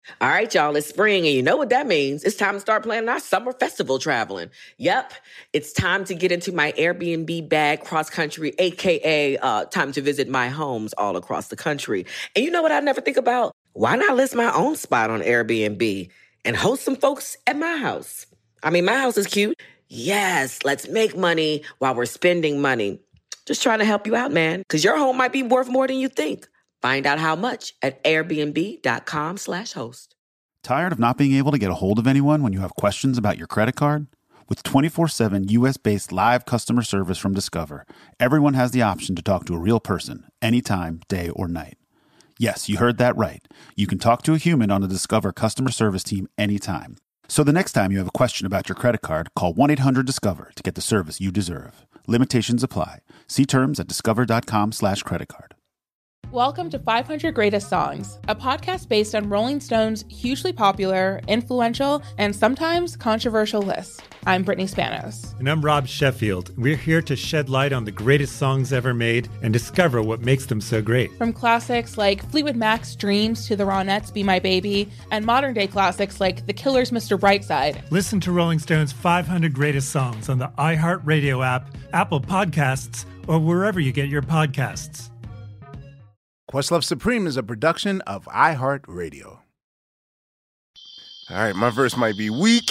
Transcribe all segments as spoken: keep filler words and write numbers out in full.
All right, y'all, it's spring, and you know what that means. It's time to start planning our summer festival traveling. Yep, it's time to get into my Airbnb bag cross-country, a k a. Uh, time to visit my homes all across the country. And you know what I never think about? Why not list my own spot on Airbnb and host some folks at my house? I mean, my house is cute. Yes, let's make money while we're spending money. Just trying to help you out, man, because your home might be worth more than you think. Find out how much at airbnb.com slash host. Tired of not being able to get a hold of anyone when you have questions about your credit card? With twenty-four seven U S-based live customer service from Discover, everyone has the option to talk to a real person anytime, day or night. Yes, you heard that right. You can talk to a human on the Discover customer service team anytime. So the next time you have a question about your credit card, call one eight hundred discover to get the service you deserve. Limitations apply. See terms at discover.com slash credit card. Welcome to five hundred Greatest Songs, a podcast based on Rolling Stone's hugely popular, influential, and sometimes controversial list. I'm Brittany Spanos. And I'm Rob Sheffield. We're here to shed light on the greatest songs ever made and discover what makes them so great. From classics like Fleetwood Mac's Dreams to the Ronettes' Be My Baby, and modern-day classics like The Killers' Mister Brightside. Listen to Rolling Stone's five hundred Greatest Songs on the iHeartRadio app, Apple Podcasts, or wherever you get your podcasts. Questlove Supreme is a production of iHeartRadio. All right, my verse might be weak.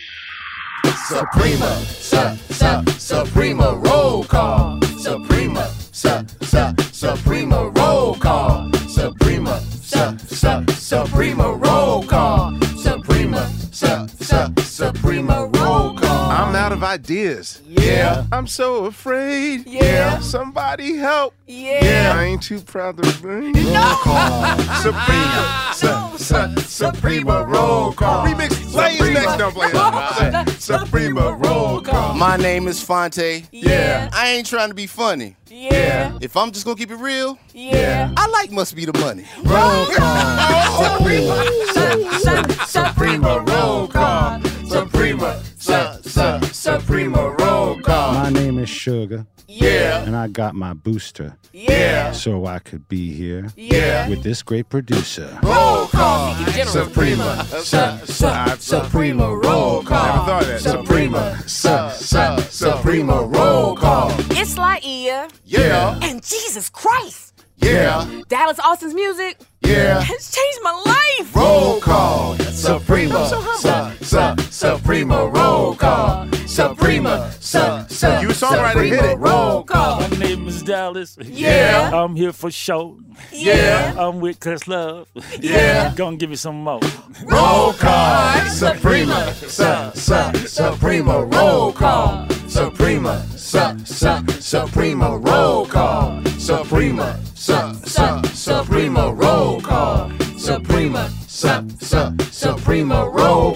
Suprema, su, su, Suprema, roll call. Suprema, su, su, Suprema, roll call. Suprema, su, su, Suprema, roll call. Suprema, su, su, Suprema, roll call. I'm out of ideas. Yeah. I'm so afraid. Yeah. Somebody help. Yeah. I ain't too proud to bring. Roll call. Suprema, Su, su, Suprema, roll call. Remix. Play his next. Don't play that. Suprema, roll call. My name is Fonte. Yeah. I ain't trying to be funny. Yeah. If I'm just gonna keep it real, Yeah. I like Must Be the Money. Roll call. Suprema, su, su, Suprema, roll call. Suprema, su, su, Suprema, roll call. My name is Sugar. Yeah. And I got my booster. Yeah. So I could be here. Yeah. With this great producer. Roll call. Suprema, su, su, Suprema, roll call. Never thought of that. Suprema, su, su, Suprema, roll call. It's Laia. Yeah. And Jesus Christ. Yeah. Dallas Austin's music. Yeah. It's changed my life. Roll call. Suprema, su, su, Suprema, roll call. Suprema, su, su, You a songwriter, hit Suprema, it. roll call. My name is Dallas. Yeah. I'm here for show. Yeah. I'm with Questlove. Yeah. Gonna give you some more. Roll call. Suprema, su, su, Suprema, roll call. Suprema, su, su, Suprema, roll call. Suprema, su, su, Suprema, roll call. Suprema, su, su, Suprema, roll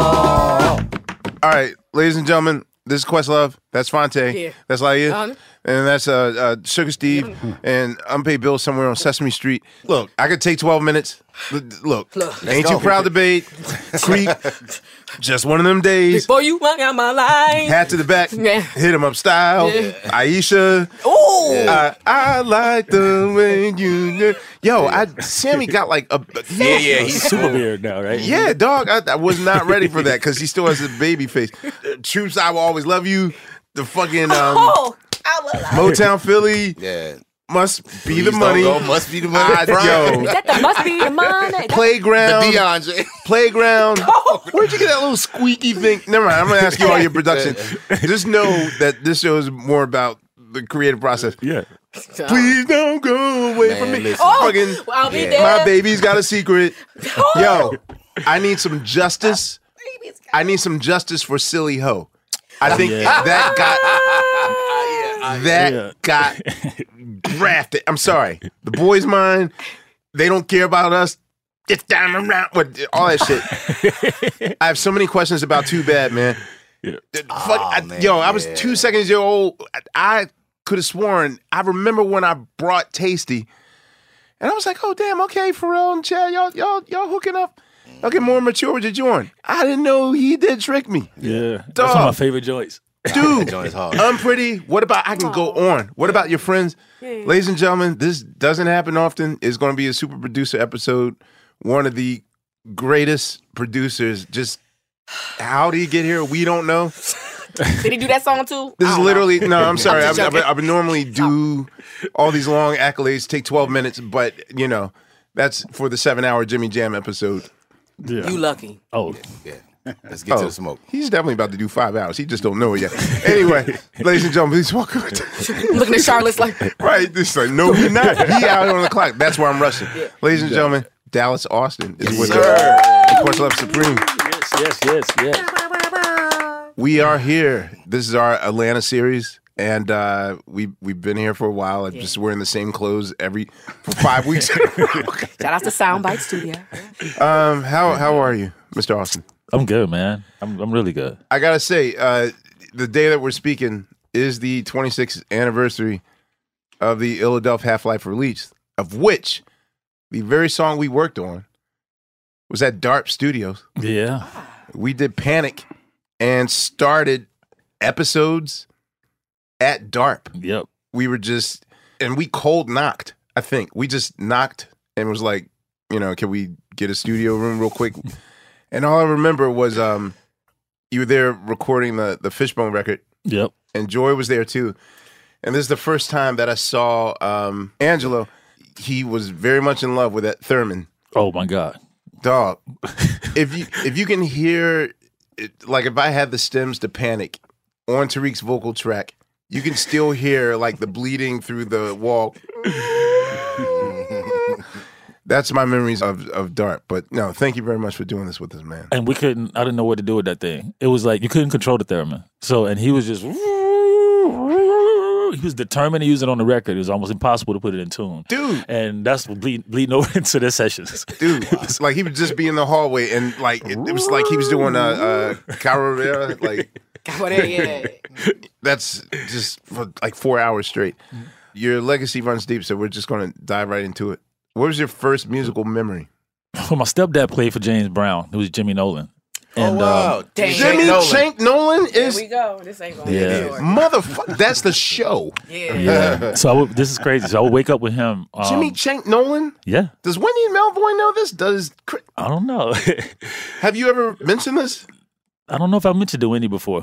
call. All right, ladies and gentlemen, this is Questlove. That's Fonte. Yeah. That's Laia. Um. And that's uh, uh, Sugar Steve and Unpaid Bill somewhere on Sesame Street. Look, I could take twelve minutes. L- Look, Look, ain't too proud to bait. Creep. Just one of them days. Before you walk out my life. Hat to the back. Yeah. Hit him up style. Yeah. Aisha. Ooh. I, I like the way you. Yo, I Sammy got like a. Yeah, yeah, he's super beard now, right? Yeah, dog. I, I was not ready for that because he still has a baby face. Uh, Troops, I will always love you. The fucking um, Oh, I love that. Motown Philly. Yeah. Must be Please the don't money. go, Must Be the Money. I, Brian. Is yo, that the must be the money? playground. The DeAndre. Playground. Where'd you get that little squeaky thing? Never mind. I'm gonna ask you all your production. Just know that this show is more about the creative process. Yeah. Please don't go away Man, from me. listen. Oh, Fucking, well, I'll be Yeah. there. my baby's got a secret. Yo, I need some justice. I need some justice for Silly Ho. I think Yeah. that got that Yeah. got drafted. I'm sorry. The boys' mind, they don't care about us. It's down around with all that shit. I have so many questions about Too Bad, man. Yeah. Fuck, Oh, I- man, yo, I was yeah. two seconds year old. I could have sworn. I remember when I brought Tasty, and I was like, "Oh damn, okay, Pharrell and Chad, y'all, y'all, y'all hooking up. Y'all get more mature with your joint." I didn't know he did trick me, Yeah. That's Dog. one of my favorite joints. dude. That joint is hard. I'm pretty. What about I can go on? What about your friends, ladies and gentlemen? This doesn't happen often. It's going to be a super producer episode. One of the greatest producers. Just how did he get here? We don't know. Did he do that song too? This is literally no. I'm sorry. I'm I, just I, I would normally do all these long accolades, take twelve minutes, but you know that's for the seven-hour Jimmy Jam episode. Yeah. You lucky. Oh, Yeah. Let's get Oh, to the smoke. He's definitely about to do five hours. He just don't know it yet. Anyway, ladies and gentlemen, please welcome. Looking at Charlotte's like, Right, this like no, he not. He out on the clock. That's where I'm rushing. Ladies and gentlemen, Dallas Austin is with sir. us. Of course, Love Supreme. yes, yes, yes, yes. We are here. This is our Atlanta series, and uh, we we've been here for a while. I'm just wearing the same clothes every for five weeks. shout out to Soundbite Studio. um, how how are you, Mister Austin? I'm good, man. I'm I'm really good. I gotta say, uh, the day that we're speaking is the twenty-sixth anniversary of the Philadelphia Half-Life release, of which the very song we worked on was at DARP Studios. Yeah. We did Panic and started episodes at DARP. Yep. We were just, and we cold knocked, I think. We just knocked and was like, you know, can we get a studio room real quick? And all I remember was um, you were there recording the, the Fishbone record. Yep. And Joy was there too. And this is the first time that I saw um, Angelo. He was very much in love with that Thurman. Oh my God. Dog. if you if you can hear, it, like if I had the stems to Panic on Tariq's vocal track, you can still hear like the bleeding through the wall. That's my memories of, of DARP. But no, thank you very much for doing this with us, man. And we couldn't, I didn't know what to do with that thing. It was like, you couldn't control the theremin. So, and he was just, he was determined to use it on the record. It was almost impossible to put it in tune. Dude. And that's what bleed, bleeding over into their sessions. Dude, like he would just be in the hallway and like, it, it was like he was doing a, a Carrera, like. yeah. That's just for like four hours straight. Your legacy runs deep, so we're just going to dive right into it. What was your first musical memory? Well, my stepdad played for James Brown. It was Jimmy Nolan. And, oh, wow. Um, Damn. Jimmy Shank Nolan is... There we go. This ain't going to Yeah. be short. Motherfucker, that's the show. Yeah. yeah. So I would, this is crazy. So I would wake up with him. Um, Jimmy Shank Nolan? Yeah. Does Wendy Melvoin know this? Does Chris- I don't know. Have you ever mentioned this? I don't know if I mentioned to Wendy before.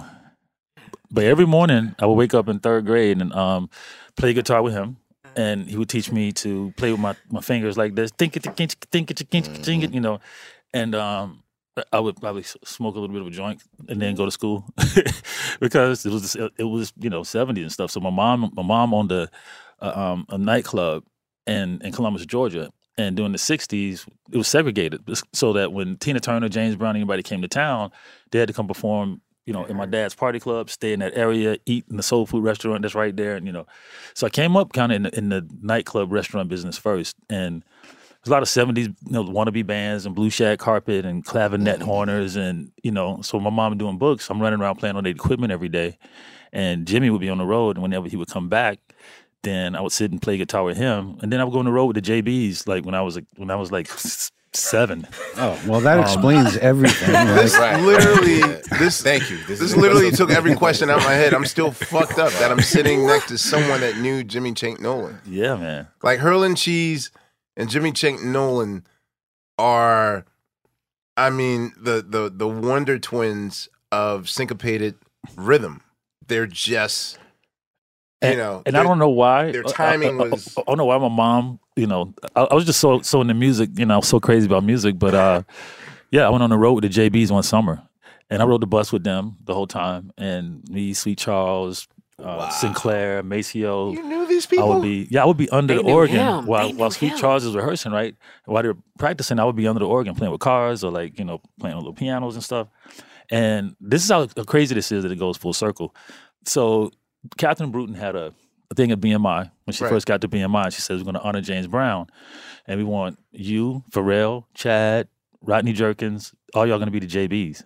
But every morning I would wake up in third grade and um, play guitar with him. And he would teach me to play with my, my fingers like this. Think it, think it, think it, think it, think it, you know. And um, I would probably smoke a little bit of a joint and then go to school because it was it was you know seventies and stuff. So my mom my mom owned a a, um, a nightclub in in Columbus, Georgia. And during the sixties, it was segregated so that when Tina Turner, James Brown, anybody came to town, they had to come perform. You know, in my dad's party club, stay in that area, eat in the soul food restaurant that's right there, and you know, so I came up kind of in the, in the nightclub restaurant business first, and there's a lot of seventies, you know, wannabe bands and blue shag carpet and clavinet horners, and you know, so my mom doing books, I'm running around playing on the equipment every day, and Jimmy would be on the road, and whenever he would come back, then I would sit and play guitar with him, and then I would go on the road with the J Bs, like when I was like, when I was like seven. Oh, well, that explains everything. This Like, literally, this Thank you. This, this literally took every question out of my head. I'm still fucked up that I'm sitting next to someone that knew Jimmy Shank Nolan. Yeah, man. Like Hurlin' Cheese and Jimmy Shank Nolan are, I mean, the the the Wonder Twins of syncopated rhythm. They're just, you And, know, and I don't know why their timing I, I, I, was- I don't know why my mom, you know, I, I was just so so into music, you know, so crazy about music. But uh, yeah, I went on the road with the J Bs one summer, and I rode the bus with them the whole time. And me, Sweet Charles, uh, Sinclair, Maceo. You knew these I people? would be, yeah, I would be under They the knew organ him. while They knew while Sweet him. Charles was rehearsing, right? While they were practicing, I would be under the organ playing with cars or like you know playing on little pianos and stuff. And this is how crazy this is that it goes full circle. So Catherine Bruton had a, a thing at B M I when she Right. first got to B M I. She said we're going to honor James Brown, and we want you, Pharrell, Chad, Rodney Jerkins, all y'all going to be the J Bs.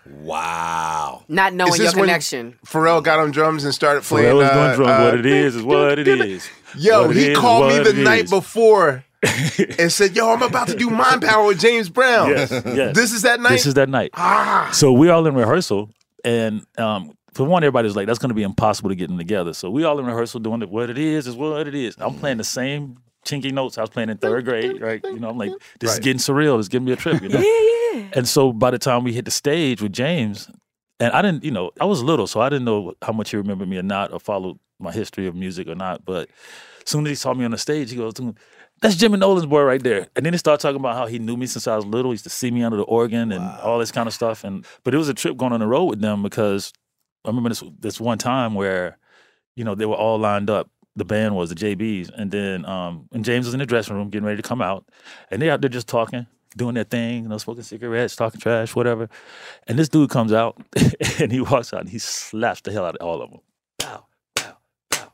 Wow. Not knowing Is your this when connection. Pharrell got on drums and started playing. Pharrell was uh, doing drums. uh, what it is is what it is. Yo, What it he is is called me what the it night is. before and said, "Yo, I'm about to do Mind Power with James Brown." Yes, yes. This is that night. This is that night. ah. So we're all in rehearsal, and um, for one, everybody was like, "That's going to be impossible to get them together." So we all in rehearsal doing it. What it is is what it is. I'm playing the same chinky notes. I was playing in third grade, right? You know, I'm like, this is Right. getting surreal. This is giving me a trip, you know? Yeah, yeah. And so by the time we hit the stage with James, and I didn't, you know, I was little, so I didn't know how much he remembered me or not, or followed my history of music or not. But as soon as he saw me on the stage, he goes, that's Jimmy Nolan's boy right there. And then he started talking about how he knew me since I was little. He used to see me under the organ and all this kind of stuff. And but it was a trip going on the road with them because I remember this this one time where, you know, they were all lined up. The band was the J Bs. And then um, and James was in the dressing room getting ready to come out. And they out there just talking, doing their thing, you know, smoking cigarettes, talking trash, whatever. And this dude comes out and he walks out and he slaps the hell out of all of them. Pow, pow, pow.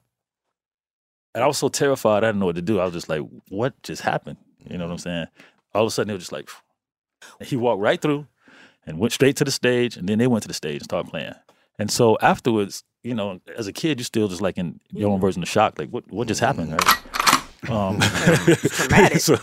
And I was so terrified, I didn't know what to do. I was just like, what just happened? You know what I'm saying? All of a sudden, it was just like, and he walked right through and went straight to the stage, and then they went to the stage and started playing. And so afterwards, you know, as a kid, you're still just like in your own version of shock, like, what what just happened, right? Um, Traumatic. so,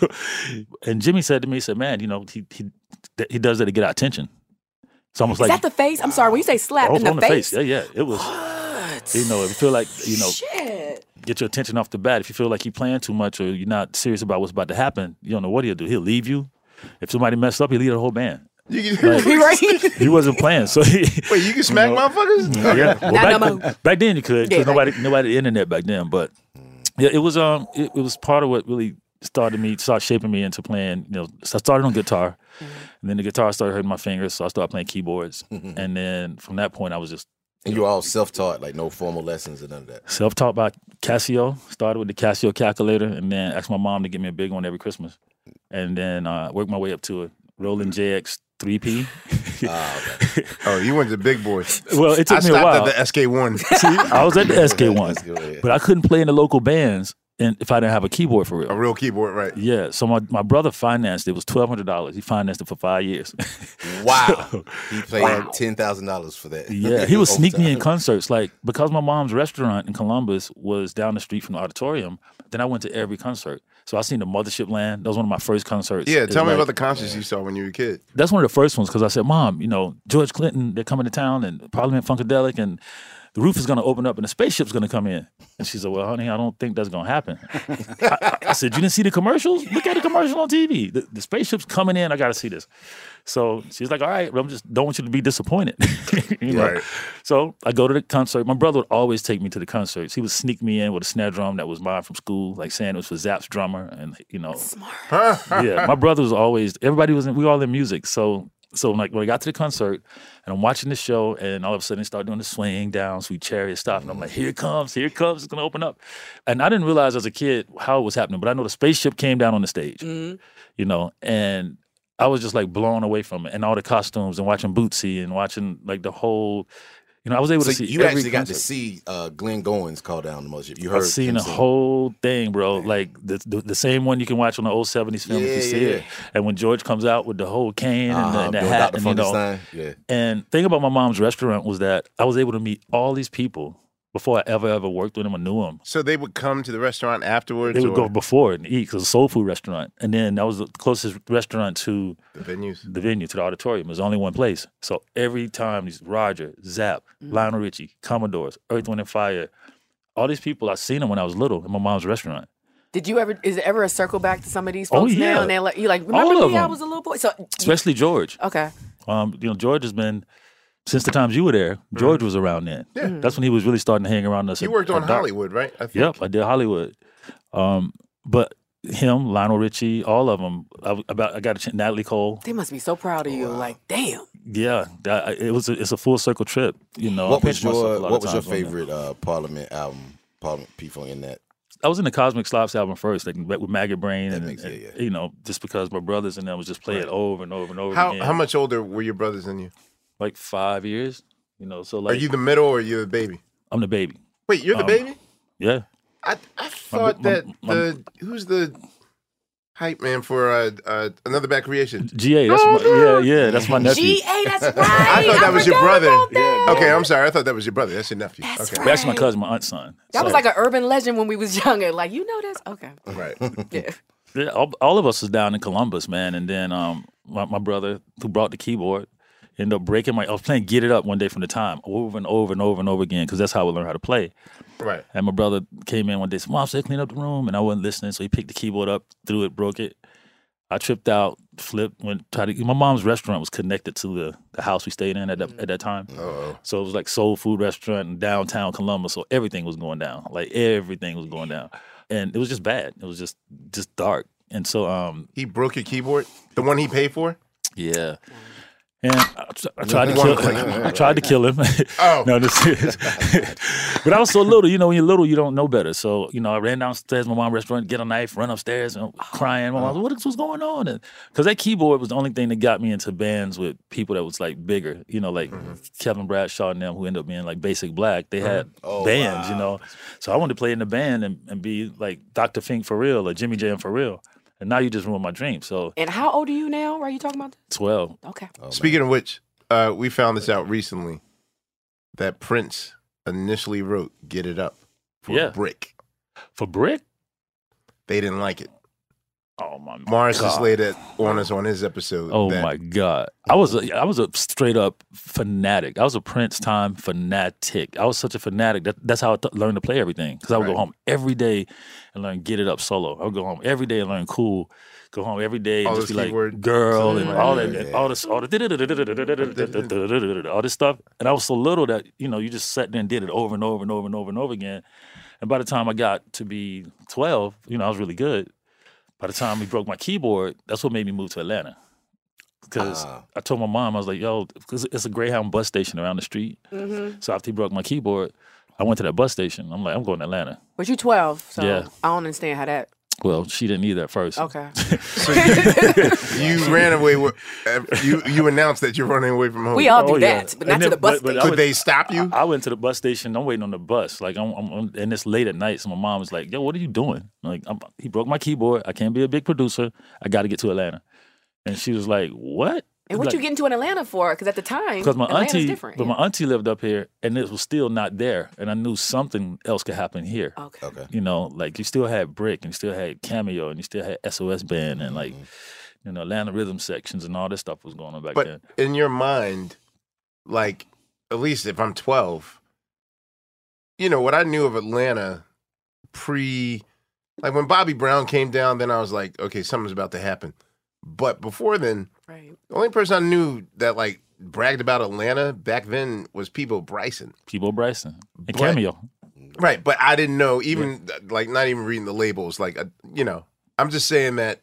and Jimmy said to me, he said, man, you know, he he he does that to get our attention. It's almost Is like that the face? I'm sorry, when you say slap oh, in the, on the face. face. Yeah, yeah. It was, What? you know, if you feel like, you know, Shit. get your attention off the bat. If you feel like you're playing too much or you're not serious about what's about to happen, you don't know what he'll do. He'll leave you. If somebody messed up, he'll leave the whole band. You can, Like, right? he wasn't playing. So he, wait, you can smack you know, motherfuckers? yeah. Well, Not back, no more. back then you could because Yeah, nobody nobody had the internet back then. But yeah, it was um it, it was part of what really started me, started shaping me into playing. You know, so I started on guitar, and then the guitar started hurting my fingers, so I started playing keyboards, and then from that point I was just And you were all self-taught, like no formal lessons or none of that. self-taught by Casio. Started with the Casio calculator, and then asked my mom to get me a big one every Christmas, and then uh, worked my way up to it. Roland J X three P. Ah, okay. Oh, you went to the big boys. Well, it took I me a stopped while. at the S K one. See, I was at the S K one, Let's go ahead. but I couldn't play in the local bands and if I didn't have a keyboard for real. A real keyboard, right? Yeah, so my, my brother financed it. It was twelve hundred dollars. He financed it for five years. Wow. He paid ten thousand dollars for that. Yeah, he would sneak me in Overtime. concerts. Like, because my mom's restaurant in Columbus was down the street from the auditorium, then I went to every concert. So I seen the Mothership Land. That was one of my first concerts. Yeah, It's tell me like- about the concerts you saw when you were a kid. That's one of the first ones because I said, Mom, you know, George Clinton, they're coming to town and Parliament Funkadelic and the roof is going to open up and the spaceship's going to come in. And she said, well, honey, I don't think that's going to happen. I, I said, you didn't see the commercials? Look at the commercial on T V. The, the spaceship's coming in. I got to see this. So she's like, all right, but I'm just don't want you to be disappointed. you know? Right. So I go to the concert. My brother would always take me to the concerts. He would sneak me in with a snare drum that was mine from school, like saying it was for Zapp's drummer. And, you know, yeah, my brother was always, everybody was in, we were all in music. So, so like when I got to the concert and I'm watching the show and all of a sudden they start doing the swing down, sweet chariot stuff. And I'm like, here it comes, here it comes, it's going to open up. And I didn't realize as a kid how it was happening, but I know the spaceship came down on the stage, you know, and I was just like blown away from it and all the costumes and watching Bootsy and watching like the whole, you know, I was able So to see you every actually got concert. to see uh, Glenn Goins call down the Mothership. You heard I've seen him the sing. whole thing, bro. Like the, the the same one you can watch on the old seventies film if you Yeah, see yeah. it. And when George comes out with the whole cane and the, Uh-huh, and the doing hat, Doctor and, you know, Funkenstein. Yeah. and thing about my mom's restaurant was that I was able to meet all these people before I ever ever worked with them or knew them. So they would come to the restaurant afterwards? They would or go before and eat because it was a soul food restaurant, and then that was the closest restaurant to the venues. the venue, to the auditorium. It was only one place. So every time these Roger, Zapp, Lionel Richie, Commodores, Earth, Wind and Fire, all these people I seen them when I was little in my mom's restaurant. Did you ever? Is it ever a circle back to some of these Oh, folks yeah. now? And they're like, you like All remember of me? I them. was a little boy. So Especially George. okay, Um, you know, George has been since the times you were there. George was around then. Yeah. That's when he was really starting to hang around us. You at- worked on at dark. Hollywood, right? I think. Yep, I did Hollywood. Um, but him, Lionel Richie, all of them. I, about I got a chance, Natalie Cole. they must be so proud of you. Like, damn. Yeah, that, it was. A, it's a full circle trip. You know, I What was pinch myself a your lot What of was your times on that. favorite uh, Parliament album? Parliament P-Funk in that. I was in the Cosmic Slops album first, like with Maggot Brain, That and, makes and, it, yeah. you know, just because my brothers and them was just playing Right. over and over and over How again. how much older were your brothers than you? Like five years. You know, so like Are you the middle or are you the baby? I'm the baby. Wait, you're the Um, baby? Yeah. I I thought my- that my- the who's the hype man for uh, uh, Another Bad Creation? G A. That's my yeah, yeah. That's my nephew. G A, that's right. I thought that was your forgot brother. about that. Okay, I'm sorry. I thought that was your brother. That's your nephew. That's okay. But actually, my cousin, my aunt's son. That was So- like an urban legend when we was younger. Like, you know this? Okay. Right. Yeah. Yeah, all, all of us was down in Columbus, man. And then um, my, my brother who brought the keyboard, Ended up breaking my. I was playing Get It Up one day from the time over and over and over and over again because that's how I learned how to play. Right. And my brother came in one day. Said, "Mom said clean up the room," and I wasn't listening, so he picked the keyboard up, threw it, broke it. I tripped out, flipped, went tried to. My mom's restaurant was connected to the, the house we stayed in at that at that time. Uh-oh. So it was like soul food restaurant in downtown Columbus. So everything was going down. Like everything was going down, and it was just bad. It was just just dark. And so um, he broke your keyboard, the one he paid for. Yeah. And I, I tried to kill. I tried to kill him. Oh, no, this is. But I was so little. You know, when you're little, you don't know better. So you know, I ran downstairs to my mom's restaurant, get a knife, run upstairs, and crying. My mom was, "What was going on?" Because that keyboard was the only thing that got me into bands with people that was like bigger. You know, like mm-hmm. Kevin Bradshaw and them, who ended up being like Basic Black. They had oh, bands. Wow. You know, so I wanted to play in the band and, and be like Doctor Fink for real or Jimmy Jam for real. And now you just ruined my dream. So. And how old are you now? Are you talking about this? twelve. Okay. Oh, Speaking man. of which, uh, we found this out recently that Prince initially wrote "Get It Up" for yeah. Brick. For Brick? They didn't like it. Oh my Morris God. just laid it on us on his episode. Oh that, my God. I was a, I was a straight up fanatic. I was a Prince time fanatic. I was such a fanatic. That, that's how I th- learned to play everything. Because I would right. go home every day and learn Get It Up solo. I would go home every day and learn Cool. Go home every day and all just be like, word. girl, and right. all that, yeah. all this, all the, all this stuff. And I was so little that, you know, you just sat there and did it over and over and over and over and over again. And by the time I got to be twelve, you know, I was really good. By the time we broke my keyboard, that's what made me move to Atlanta. Because uh, I told my mom, I was like, yo, because it's a Greyhound bus station around the street. Mm-hmm. So after he broke my keyboard, I went to that bus station. I'm like, I'm going to Atlanta. But you're twelve, so yeah. I don't understand how that. Well, she didn't either at first. Okay. So you, you ran away with, uh, you you announced that you're running away from home. We all do oh, that, yeah. but not and to then, the bus but, but station. Could they stop you? I, I went to the bus station. I'm waiting on the bus. Like, I'm, I'm, and it's late at night, so my mom was like, yo, what are you doing? Like, I'm, he broke my keyboard. I can't be a big producer. I got to get to Atlanta. And she was like, what? And what like, you getting to in Atlanta for? Because at the time, because my Atlanta's auntie, different. but yeah. my auntie lived up here, and it was still not there. And I knew something else could happen here. Okay. Okay. You know, like you still had Brick, and you still had Cameo, and you still had S O S Band, and like, you know, Atlanta rhythm sections, and all this stuff was going on back but then. in your mind, like, at least if I'm twelve, you know, what I knew of Atlanta pre, like when Bobby Brown came down, then I was like, okay, something's about to happen. But before then, right. the only person I knew that like bragged about Atlanta back then was Peabo Bryson. Peabo Bryson and But- Cameo. Right, but I didn't know, even like not even reading the labels. Like, uh, you know, I'm just saying that.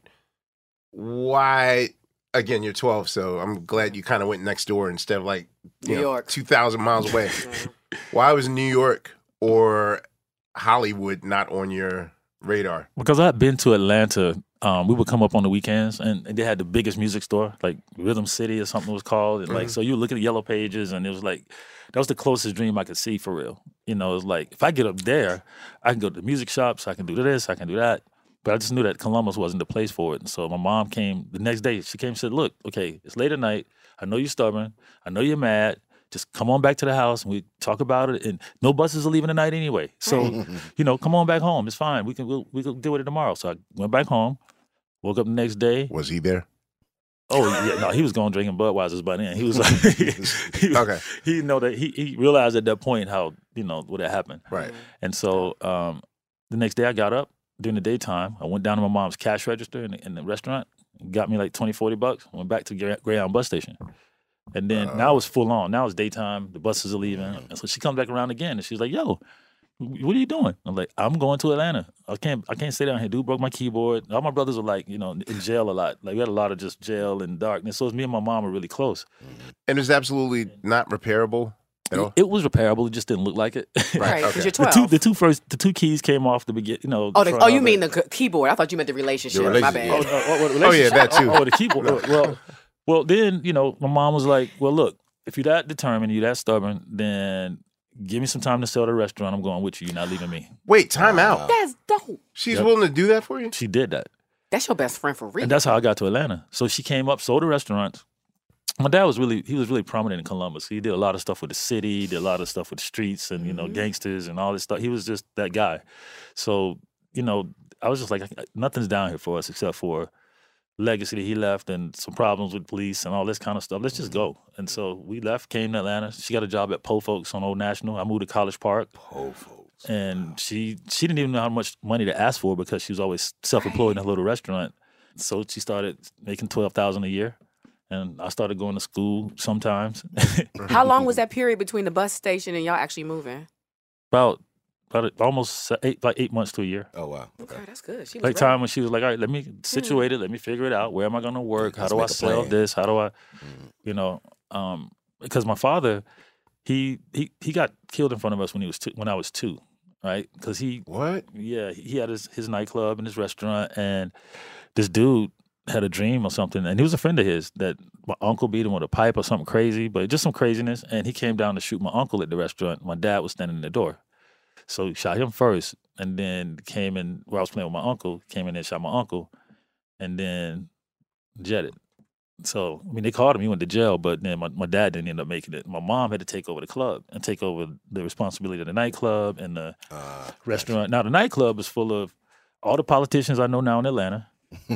Why? Again, you're twelve, so I'm glad you kind of went next door instead of like you New know, York. two thousand miles away. Why was New York or Hollywood not on your radar? Because I'd been to Atlanta. Um, we would come up on the weekends, and, and they had the biggest music store, like Rhythm City or something it was called. And like, Mhm. so you look at the Yellow Pages, and it was like, that was the closest dream I could see for real. You know, it was like, if I get up there, I can go to the music shops, I can do this, I can do that. But I just knew that Columbus wasn't the place for it. And so my mom came the next day. She came and said, look, okay, it's late at night. I know you're stubborn. I know you're mad. Just come on back to the house and we talk about it. And no buses are leaving tonight anyway. So, you know, come on back home. It's fine. We can we'll, we can deal with it tomorrow. So I went back home, woke up the next day. Was he there? Oh, yeah. No, he was going drinking Budweiser's by then. He was like, he, Okay. He know that he, he realized at that point how, you know, what had happened. Right. And so um, the next day I got up during the daytime. I went down to my mom's cash register in the, in the restaurant, got me like twenty, forty bucks, went back to Grey- Greyhound bus station. And then uh, now it's full on. Now it's daytime. The buses are leaving. And so she comes back around again and she's like, yo, what are you doing? I'm like, I'm going to Atlanta. I can't I can't stay down here. Dude broke my keyboard. All my brothers are like, you know, in jail a lot. Like we had a lot of just jail and darkness. So it's me and my mom are really close. And it's absolutely not repairable at all? It, it was repairable. It just didn't look like it. Right, because Okay. you're The twelve. two, the two first, the two keys came off the beginning. You know. oh, the, front oh, you of mean it. the c- keyboard? I thought you meant the relationship. The My relationship, bad. yeah. Oh, oh, oh, Oh, yeah, that too. Oh, the keyboard. Well, well, then you know, my mom was like, "Well, look, if you're that determined, you're that stubborn, then give me some time to sell the restaurant. I'm going with you. You're not leaving me." Wait, time out. That's dope. She's Yep. willing to do that for you? She did that, That's your best friend for real. and that's how I got to Atlanta. So she came up, sold the restaurant. My dad was really, he was really prominent in Columbus. He did a lot of stuff with the city, did a lot of stuff with the streets and, you know, Mhm. gangsters and all this stuff. He was just that guy. So, you know, I was just like, nothing's down here for us except for legacy that he left and some problems with police and all this kind of stuff. Let's just go. And so we left, came to Atlanta. She got a job at Po Folks on Old National. I moved to College Park. Po Folks. And she she didn't even know how much money to ask for because she was always self-employed in a little restaurant. So she started making twelve thousand dollars a year. And I started going to school sometimes. How long was that period between the bus station and y'all actually moving? About about almost eight, like eight months to a year. Oh, wow. Okay, that's good. She was Like ready. time when she was like, all right, let me situate it. Let me figure it out. Where am I going to work? How Let's do I make a sell plan. this? How do I, you know, um, because my father, he he he got killed in front of us when he was two, when I was two, right? Because he What? yeah he had his his nightclub and his restaurant, and this dude had a dream or something, and he was a friend of his that my uncle beat him with a pipe or something crazy, but just some craziness, and he came down to shoot my uncle at the restaurant. My dad was standing in the door. So he shot him first, and then came in where I was playing with my uncle, came in and shot my uncle, and then jetted. So, I mean, they called him, he went to jail, but then my, my dad didn't end up making it. My mom had to take over the club and take over the responsibility of the nightclub and the Uh, restaurant. Now, the nightclub is full of all the politicians I know now in Atlanta,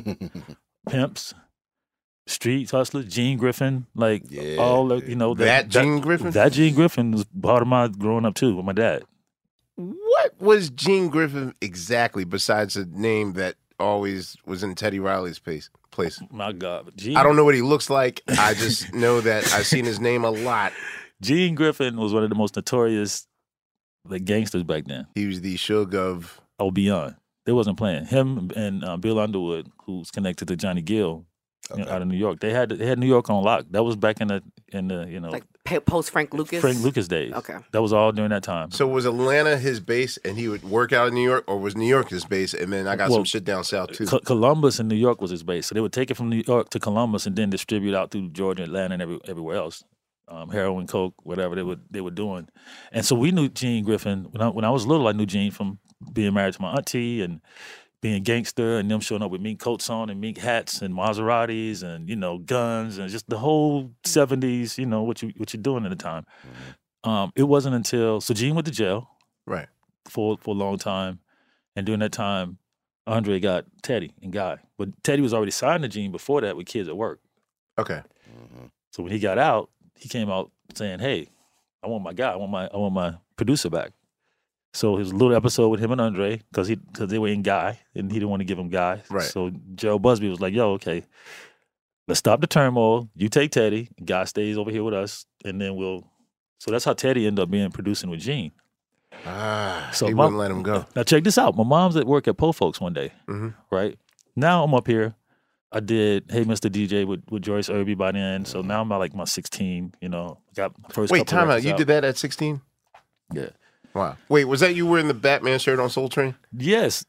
pimps, street hustlers, Gene Griffin, like Yeah. all, the, you know. the- That Gene Griffin? That Gene Griffin was part of my growing up, too, with my dad. What was Gene Griffin exactly besides a name that always was in Teddy Riley's place? place? My God. Gene, I don't know what he looks like. I just know that I've seen his name a lot. Gene Griffin was one of the most notorious like gangsters back then. He was the Suge of... Oh, beyond. They wasn't playing. Him and uh, Bill Underwood, who's connected to Johnny Gill, you know, Okay. out of New York. They had they had New York on lock. That was back in the in the you know Like post Frank Lucas? Frank Lucas days. Okay. That was all during that time. So was Atlanta his base and he would work out in New York, or was New York his base and then I got Well, some shit down south too? Co- Columbus and New York was his base. So they would take it from New York to Columbus and then distribute out through Georgia, Atlanta, and every, everywhere else. Um, heroin, coke, whatever they would they were doing. And so we knew Gene Griffin when I when I was little. I knew Gene from being married to my auntie and being gangster, and them showing up with mink coats on and mink hats and Maseratis and you know guns and just the whole seventies. You know what you what you're doing at the time. Um, it wasn't until so Gene went to jail Right. for for a long time, and during that time, Andre got Teddy and Guy. But Teddy was already signed to Gene before that with Kids at Work. Okay. So when he got out, he came out saying, "Hey, I want my guy. I want my I want my producer back." So his little episode with him and Andre, because he because they were in Guy, and he didn't want to give him Guy. Right. So Gerald Busby was like, "Yo, okay, let's stop the turmoil. You take Teddy. Guy stays over here with us, and then we'll." So that's how Teddy ended up being producing with Gene. Ah, So he my- wouldn't let him go. Now check this out. My mom's at work at Po Folks one day, Mhm. right? Now I'm up here. I did Hey Mister D J with, with Joyce Irby by then. So now I'm at like my sixteen, you know. Got my first Wait, couple time out. records You did that at sixteen? Yeah. Wow. Wait, was that you wearing the Batman shirt on Soul Train? Yes.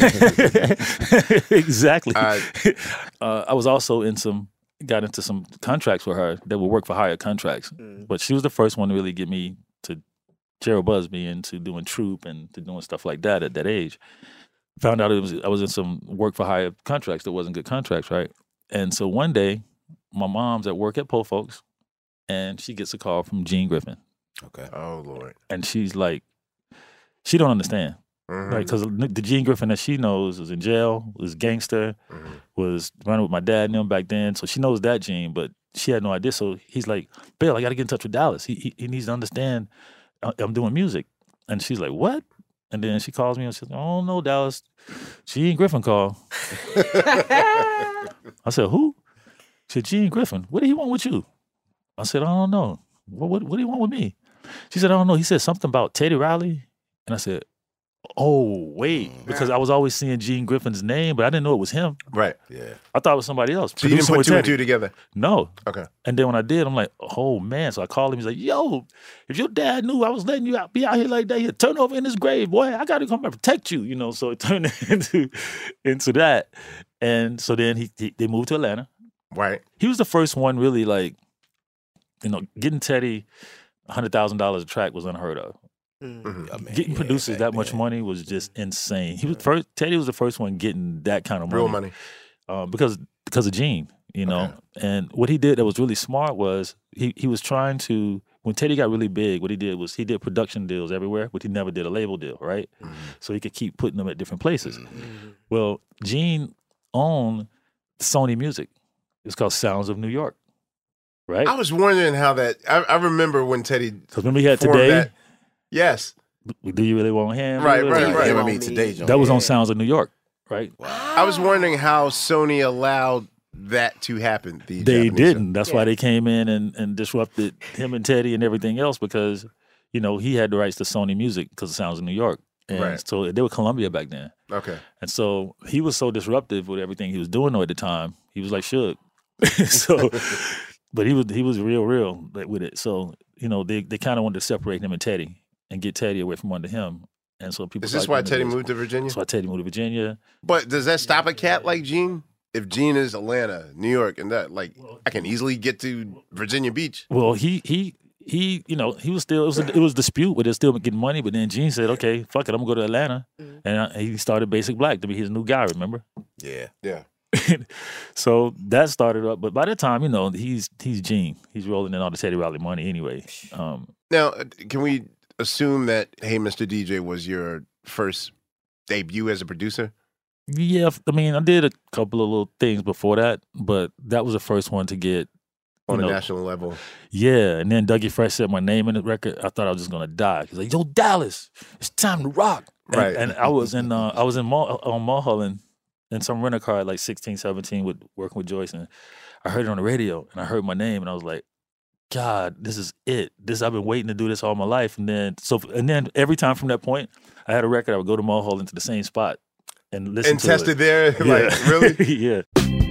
Exactly. Uh, Uh, I was also in some, got into some contracts with her that would work for hire contracts. But she was the first one to really get me to Gerald Busby into doing Troop and to doing stuff like that at that age. Found out it was I was in some work for hire contracts that wasn't good contracts, right? And so one day, my mom's at work at Po Folks, and she gets a call from Gene Griffin, Okay. oh, Lord. and she's like, she don't understand, Mhm. like, because the Gene Griffin that she knows was in jail, was gangster, Mhm. was running with my dad and them back then, so she knows that Gene, but she had no idea. So he's like, Bill, I got to get in touch with Dallas. He, he he needs to understand I- I'm doing music, and she's like, what? And then she calls me and says, "Oh no, Dallas, Gene Griffin called." I said, "Who?" She said, "Gene Griffin. What did he want with you?" I said, "I don't know. What what, what do you want with me?" She said, "I don't know. He said something about Teddy Riley." And I said, "Oh wait," because I was always seeing Gene Griffin's name, but I didn't know it was him. Right. Yeah. I thought it was somebody else. So you didn't producing put with two and Teddy. two together? No. Okay. And then when I did, I'm like, oh man. So I called him. He's like, yo, if your dad knew I was letting you out, be out here like that, he'd turn over in his grave, boy. I got to come and protect you, you know. So it turned into into that. And so then he, he they moved to Atlanta. Right. He was the first one really like, you know, getting Teddy one hundred thousand dollars a track was unheard of. Mhm. Yeah, man, Getting yeah, producers back that much then. money was just insane. He was first. Teddy was the first one getting that kind of money. Real money. Um, because because of Gene, you know. Okay. And what he did that was really smart was he he was trying to when Teddy got really big, what he did was he did production deals everywhere, but he never did a label deal, right? So he could keep putting them at different places. Well, Gene owned Sony Music. It's called Sounds of New York, right? I was wondering how that. I, I remember when Teddy. Because remember he had formed Today. That, yes. Do you really want him? Right, right, Yeah, right. him and me today, John. That was on Sounds of New York, right? I was wondering how Sony allowed that to happen. The They Japanese didn't. show. That's Yeah. why they came in and, and disrupted him and Teddy and everything else because, you know, he had the rights to Sony Music because of Sounds of New York. And Right. so they were Columbia back then. Okay. And so he was so disruptive with everything he was doing though at the time. He was like Suge. so, but he was he was real, real with it. So, you know, they, they kind of wanted to separate him and Teddy and get Teddy away from under him. And so people. Is this like why him to Teddy do- moved to Virginia? That's why Teddy moved to Virginia. But does that stop a cat like Gene? If Gene is Atlanta, New York, and that, like, I can easily get to Virginia Beach. Well, he he he, you know, he was still it was a, it was dispute, but they're still getting money. But then Gene said, "Okay, fuck it, I'm gonna go to Atlanta," and uh, he started Basic Black to be his new guy. Remember? Yeah. Yeah. So that started up. But by the time, you know, he's he's Gene. He's rolling in all the Teddy Riley money anyway. Um, Now, uh, can we assume that Hey Mister D J was your first debut as a producer? yeah, I mean, I did a couple of little things before that, but that was the first one to get On you a know, national level. Yeah, and then Dougie Fresh said my name in the record. I thought I was just gonna die. He's like, "Yo, Dallas, it's time to rock." And, Right. and I was in uh, I was in Mul- on Mulholland in some rental car at like sixteen, seventeen with working with Joyce, and I heard it on the radio, and I heard my name, and I was like, "God, this is it. This I've been waiting to do this all my life." And then so and then every time from that point, I had a record. I would go to Mulholland to the same spot and listen And to test it. it there? Yeah. Like, really? yeah.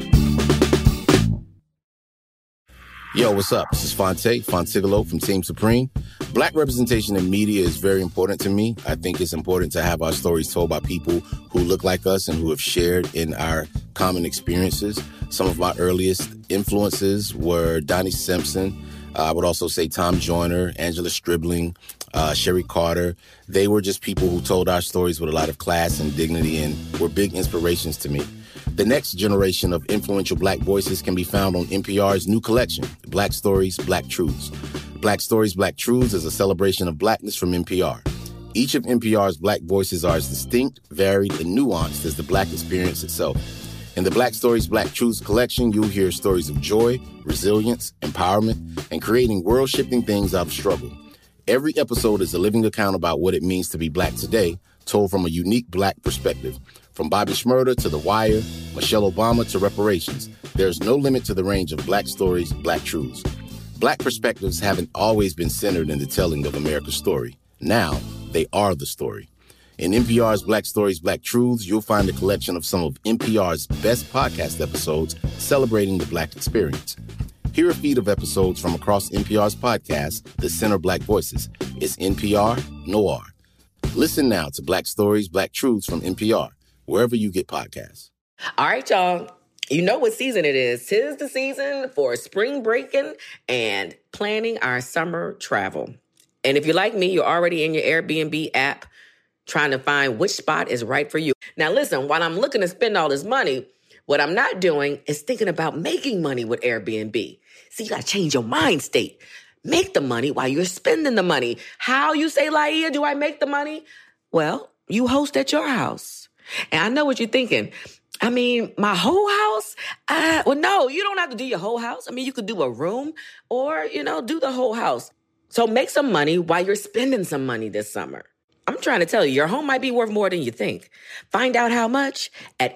Yo, what's up? This is Fonte, Fontigolo from Team Supreme. Black representation in media is very important to me. I think it's important to have our stories told by people who look like us and who have shared in our common experiences. Some of my earliest influences were Donnie Simpson. Uh, I would also say Tom Joyner, Angela Stribling, uh, Sherry Carter. They were just people who told our stories with a lot of class and dignity and were big inspirations to me. The next generation of influential Black voices can be found on N P R's new collection, Black Stories, Black Truths. Black Stories, Black Truths is a celebration of Blackness from N P R. Each of N P R's Black voices are as distinct, varied, and nuanced as the Black experience itself. In the Black Stories, Black Truths collection, you'll hear stories of joy, resilience, empowerment, and creating world-shifting things out of struggle. Every episode is a living account about what it means to be Black today, told from a unique Black perspective. From Bobby Shmurda to The Wire, Michelle Obama to reparations, there's no limit to the range of Black stories, Black truths. Black perspectives haven't always been centered in the telling of America's story. Now, they are the story. In N P R's Black Stories, Black Truths, you'll find a collection of some of N P R's best podcast episodes celebrating the Black experience. Hear a feed of episodes from across N P R's podcast, The Center Black Voices. It's N P R Noir. Listen now to Black Stories, Black Truths from N P R, wherever you get podcasts. All right, y'all. You know what season it is. Tis the season for spring breaking and planning our summer travel. And if you're like me, you're already in your Airbnb app trying to find which spot is right for you. Now, listen, while I'm looking to spend all this money, what I'm not doing is thinking about making money with Airbnb. See, you got to change your mind state. Make the money while you're spending the money. How, you say, Laia, do I make the money? Well, you host at your house. And I know what you're thinking. I mean, my whole house? Uh, well, no, you don't have to do your whole house. I mean, you could do a room or, you know, do the whole house. So make some money while you're spending some money this summer. I'm trying to tell you, your home might be worth more than you think. Find out how much at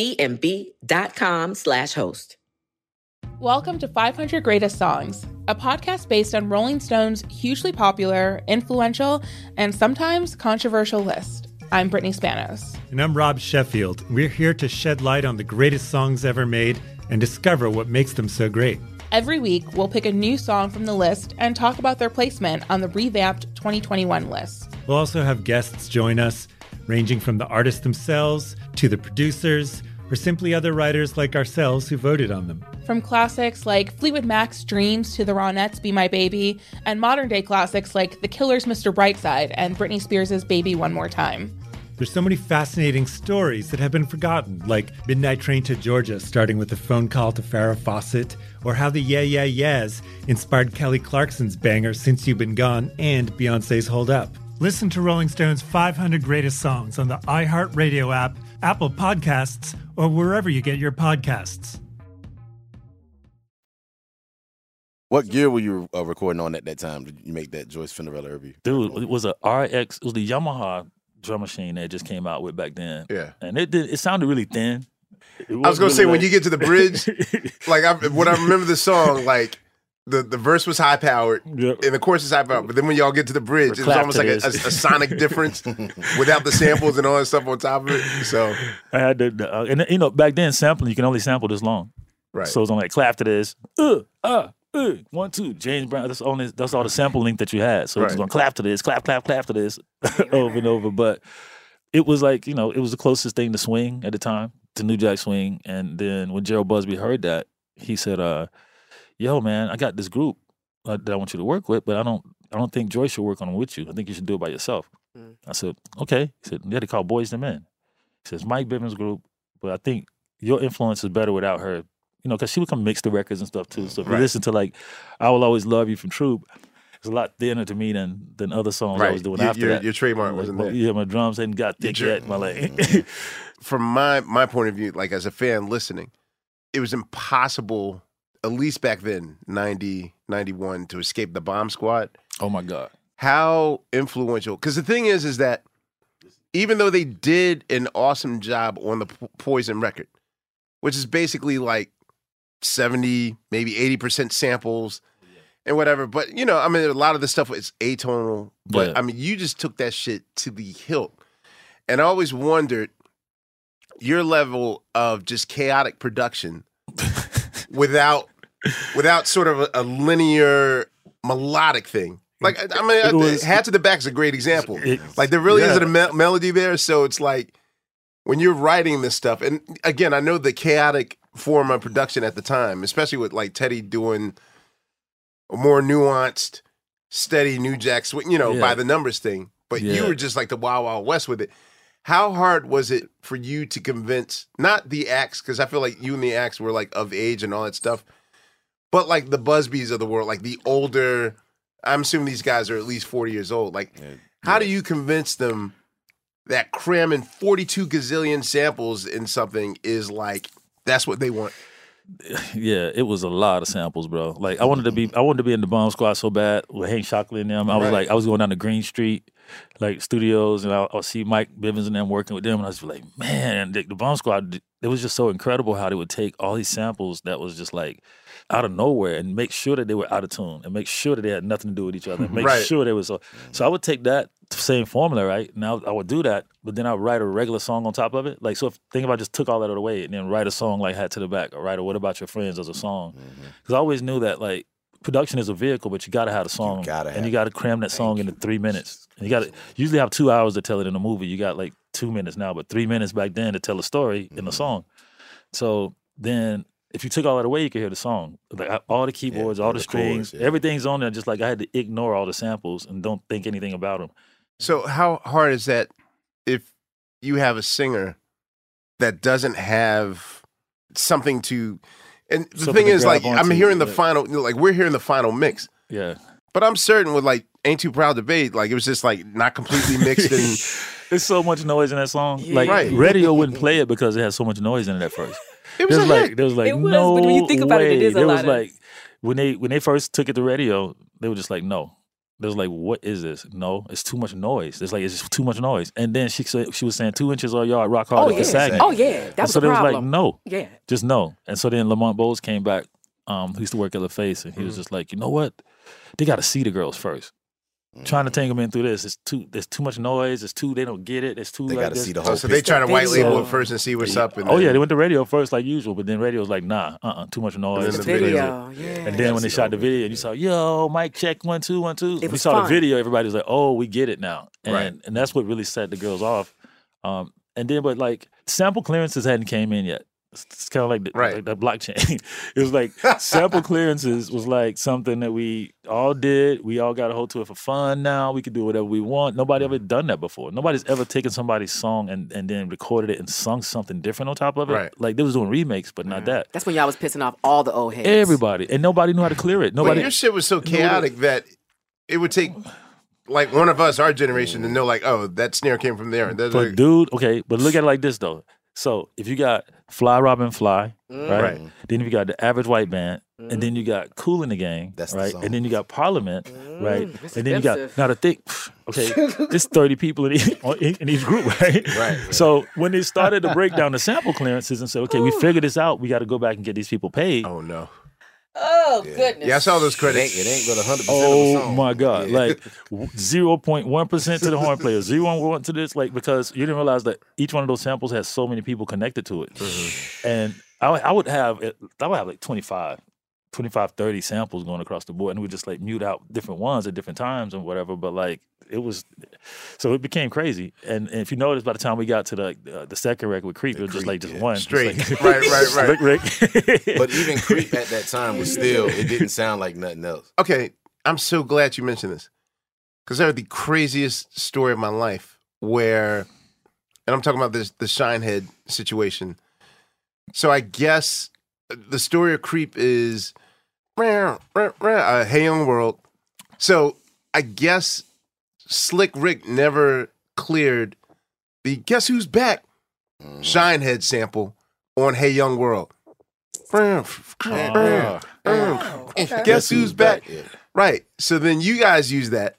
airbnb.com slash host. Welcome to five hundred Greatest Songs, a podcast based on Rolling Stone's hugely popular, influential, and sometimes controversial list. I'm Brittany Spanos. And I'm Rob Sheffield. We're here to shed light on the greatest songs ever made and discover what makes them so great. Every week, we'll pick a new song from the list and talk about their placement on the revamped twenty twenty-one list. We'll also have guests join us, ranging from the artists themselves to the producers, or simply other writers like ourselves who voted on them. From classics like Fleetwood Mac's Dreams to the Ronettes' Be My Baby, and modern-day classics like The Killer's Mister Brightside and Britney Spears' Baby One More Time. There's so many fascinating stories that have been forgotten, like Midnight Train to Georgia, starting with a phone call to Farrah Fawcett, or how the Yeah Yeah Yeahs inspired Kelly Clarkson's banger Since You've Been Gone and Beyoncé's Hold Up. Listen to Rolling Stone's five hundred Greatest Songs on the iHeartRadio app, Apple Podcasts, or wherever you get your podcasts. What gear were you uh, recording on at that time? Did you make that Joyce Cinderella Irby? Dude, it was a R X. It was the Yamaha drum machine that just came out with back then. Yeah, and it did. It sounded really thin. I was gonna really say like... when you get to the bridge, like I, when I remember the song, like the, the verse was high powered yep. and the chorus is high powered, but then when y'all get to the bridge, it was almost like a, a, a sonic difference without the samples and all that stuff on top of it. So I had to, uh, and you know, back then sampling you can only sample this long, right? So it's on like clap to this, uh, uh. Uh, one, two, James Brown. That's only that's all the sample length that you had. So right. it's going to clap to this, clap, clap, clap to this, over and over. But it was like, you know, it was the closest thing to swing at the time, to New Jack Swing. And then when Gerald Busby heard that, he said, uh, "Yo, man, I got this group uh, that I want you to work with, but I don't, I don't think Joyce should work on it with you. I think you should do it by yourself." Mm. I said, "Okay." He said, "Yeah, they call Boys to Men." He says, "Mike Bivins' group, but I think your influence is better without her." You know, because she would come mix the records and stuff too. So if right. you listen to like "I Will Always Love You" from Troop, it's a lot thinner to me than than other songs right. I was doing you, after your, that. Your trademark like, wasn't my, there. Yeah, my drums hadn't got thick your, yet. My like, from my my point of view, like as a fan listening, it was impossible, at least back then, ninety, ninety-one, to escape the Bomb Squad. Oh my God, how influential! Because the thing is, is that even though they did an awesome job on the Poison record, which is basically like seventy, maybe eighty percent samples and whatever. But, you know, I mean, a lot of the stuff is atonal. But, yeah. I mean, you just took that shit to the hilt. And I always wondered your level of just chaotic production without without sort of a, a linear melodic thing. Like, I mean, was, Hat to the Back is a great example. It, like, there really yeah. isn't a me- melody there. So it's like, when you're writing this stuff, and again, I know the chaotic form of production at the time, especially with like Teddy doing a more nuanced, steady New Jack swing, you know, yeah. by the numbers thing. But yeah. you were just like the Wild Wild West with it. How hard was it for you to convince, not the acts, because I feel like you and the acts were like of age and all that stuff, but like the Busbys of the world, like the older, I'm assuming these guys are at least forty years old. Like, yeah. how yeah. do you convince them that cramming forty-two gazillion samples in something is like, that's what they want? Yeah, it was a lot of samples, bro. Like I wanted to be, I wanted to be in the Bomb Squad so bad with Hank Shockley and them. I was right. like, I was going down to Green Street, like studios, and I'll, I'll see Mike Bivins and them working with them, and I was like, man, the, the Bomb Squad, it was just so incredible how they would take all these samples that was just like out of nowhere and make sure that they were out of tune and make sure that they had nothing to do with each other. And make right. sure they was so. So I would take that same formula, right? Now I would do that, but then I would write a regular song on top of it. Like, so if think about just took all that away and then write a song like Hat to the Back, or write a What About Your Friends as a song. Because mm-hmm. I always knew that like production is a vehicle, but you gotta have a song, you gotta have and you gotta cram that song into three minutes. And you gotta usually have two hours to tell it in a movie. You got like two minutes now, but three minutes back then to tell a story mm-hmm. in a song. So then, if you took all that away, you could hear the song. Like all the keyboards, yeah, all the, the strings, chorus, yeah. everything's on there. Just like I had to ignore all the samples and don't think anything about them. So how hard is that if you have a singer that doesn't have something to? And the something thing is, like, I'm hearing the yeah. final, like we're hearing the final mix. Yeah. But I'm certain with like Ain't Too Proud to Bait, like it was just like not completely mixed and. There's so much noise in that song. Yeah. Like right. radio wouldn't play it because it had so much noise in it at first. It was there was a like hit. there was like it was, no but when you think about way. it, it is a there lot was of... like when they when they first took it to radio, they were just like no. They was like, what is this? No, it's too much noise. It's like it's just too much noise. And then she said she was saying two inches all yard, rock hard oh, if yeah. it's sagging. Oh yeah, that was so the problem. So they was like no, yeah, just no. And so then Lamont Bowles came back. Um, he used to work at LaFace, and he mm-hmm. was just like, you know what? They got to see the girls first. Mm-hmm. Trying to take them in through this, it's too. There's too much noise. It's too. They don't get it. It's too. They like got to this. see the whole. Oh, so they try to white label it first and see what's yeah. up. And oh then... yeah, they went to radio first like usual, but then radio was like, nah, uh, uh too much noise. And then the video, yeah. And then when they shot the video, and you saw, yo, mic check one two one two. It we saw fun. the video, everybody was like, oh, we get it now, and right. and that's what really set the girls off. Um, and then, but like sample clearances hadn't came in yet. It's kind of like the, right. like the blockchain. It was like sample clearances was like something that we all did. We all got a hold to it for fun now. We could do whatever we want. Nobody ever done that before. Nobody's ever taken somebody's song and, and then recorded it and sung something different on top of it. Right. Like they was doing remakes, but not that. That's when y'all was pissing off all the old heads. Everybody. And nobody knew how to clear it. Nobody. But your shit was so chaotic that it would take like one of us, our generation, to know like, oh, that snare came from there. But like, dude, okay, but look at it like this though. So if you got Fly Robin Fly, mm. right? right? Then you got the Average White Band, mm. and then you got Kool and the Gang, That's right? The and then you got Parliament, mm. right? It's and then you got now the thing. Okay, it's thirty people in each, in each group, right? right? Right. So when they started to break down the sample clearances and said, okay, we figured this out, we got to go back and get these people paid. Oh no. Oh, yeah. goodness. Yeah, I saw those credits. It ain't, it ain't but one hundred percent oh, of the song. my God. Yeah. Like zero point one percent to the horn player, zero point one to this, like, because you didn't realize that each one of those samples has so many people connected to it. Mm-hmm. And I, I would have, I would have like twenty-five, twenty-five, thirty samples going across the board, and we just like mute out different ones at different times and whatever. But like, it was, so it became crazy. And, and if you notice, by the time we got to the uh, the second record with Creep, the it was Creep, just like just yeah. one. Straight. Like, right, right, right. Rick, Rick. But even Creep at that time was still, it didn't sound like nothing else. Okay, I'm so glad you mentioned this. Because I heard the craziest story of my life where, and I'm talking about this the Shinehead situation. So I guess the story of Creep is, uh, Hey Young World. So I guess Slick Rick never cleared the Guess Who's Back mm. Shinehead sample on Hey Young World. Oh, oh, okay. Guess Who's Back? Yeah. Right. So then you guys use that.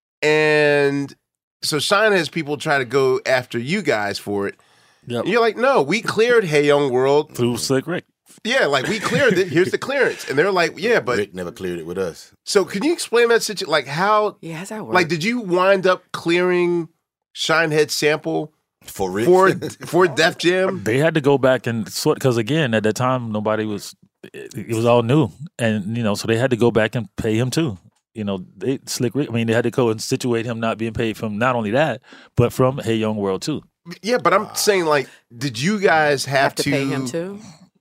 And so Shinehead's people try to go after you guys for it. Yep. And you're like, no, we cleared Hey Young World. Through Slick Rick. Yeah, like we cleared it. Here's the clearance. And they're like, yeah, but Rick never cleared it with us. So can you explain that situation? Like how Yeah, how's that work? Like did you wind up clearing Shinehead sample for Rick? For for Def Jam? They had to go back and sort because again, at that time nobody was it, it was all new. And you know, so they had to go back and pay him too. You know, they Slick Rick, I mean, they had to go and situate him not being paid from not only that, but from Hey Young World too. Yeah, but I'm saying like, did you guys have, have to, to pay him too?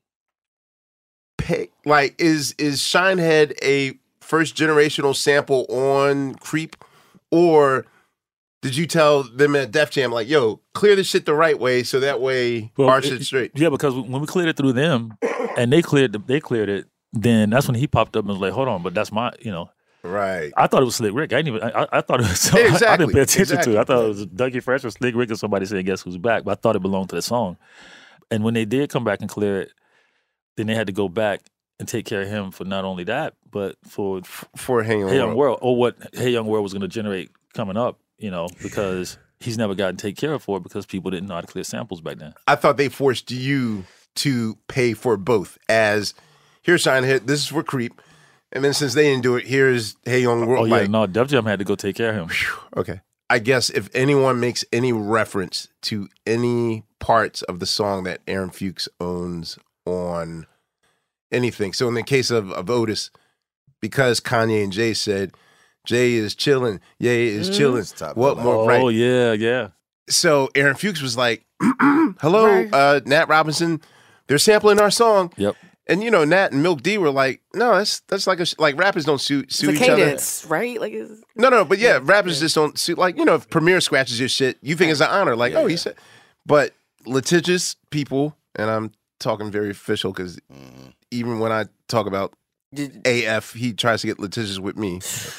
Pay, like, is is Shinehead a first generational sample on Creep, or did you tell them at Def Jam like, "Yo, clear this shit the right way, so that way well, our shit's straight"? Yeah, because when we cleared it through them, and they cleared the, they cleared it, then that's when he popped up and was like, "Hold on, but that's my, you know." Right. I thought it was Slick Rick. I didn't even. I, I thought it was. So, exactly. I, I didn't pay attention exactly. to it. I thought it was Dougie Fresh or Slick Rick or somebody saying, "Guess Who's Back?" But I thought it belonged to the song. And when they did come back and clear it, then they had to go back and take care of him for not only that, but for for Hey Young, hey Young World. World, or what Hey Young World was going to generate coming up. You know, because he's never gotten taken care of for it because people didn't know how to clear samples back then. I thought they forced you to pay for both. As here's Shinehead, this is for Creep. And then since they didn't do it, here's Hey Young World. Oh, yeah, like, no, Def Jam had to go take care of him. Whew, okay. I guess if anyone makes any reference to any parts of the song that Aaron Fuchs owns on anything. So in the case of, of Otis, because Kanye and Jay said, Jay is chilling, Ye is mm. chilling. What more, oh, right? Oh, yeah, yeah. So Aaron Fuchs was like, hello, right. uh, Nat Robinson, they're sampling our song. Yep. And you know, Nat and Milk D were like, "No, that's that's like a like rappers don't sue sue it's each a cadence, other, right? Like, it's, no, no, but yeah, rappers just don't sue. Like you know, if Premier scratches your shit, you think it's an honor. Like, yeah, oh, he said, but litigious people, and I'm talking very official because mm-hmm. even when I talk about A F, he tries to get litigious with me.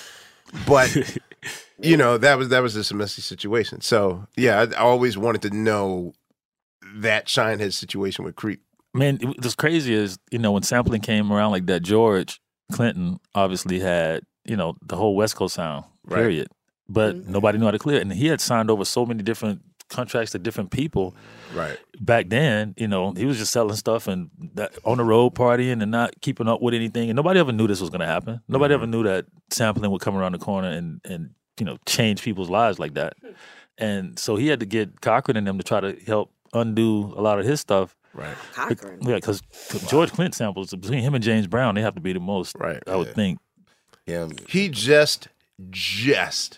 But you know, that was that was just a messy situation. So yeah, I, I always wanted to know that Shinehead situation with Creep. Man, what's crazy is, you know, when sampling came around like that, George Clinton obviously had, you know, the whole West Coast sound, period. Right. But mm-hmm. nobody knew how to clear it. And he had signed over so many different contracts to different people. Right. Back then, you know, he was just selling stuff and that, on the road partying and not keeping up with anything. And nobody ever knew this was going to happen. Nobody mm-hmm. ever knew that sampling would come around the corner and, and, you know, change people's lives like that. And so he had to get Cochran and them to try to help undo a lot of his stuff. Right. Cochran. Yeah, because wow. George Clinton samples, between him and James Brown, they have to be the most, right. I would yeah. think. Yeah. He just, just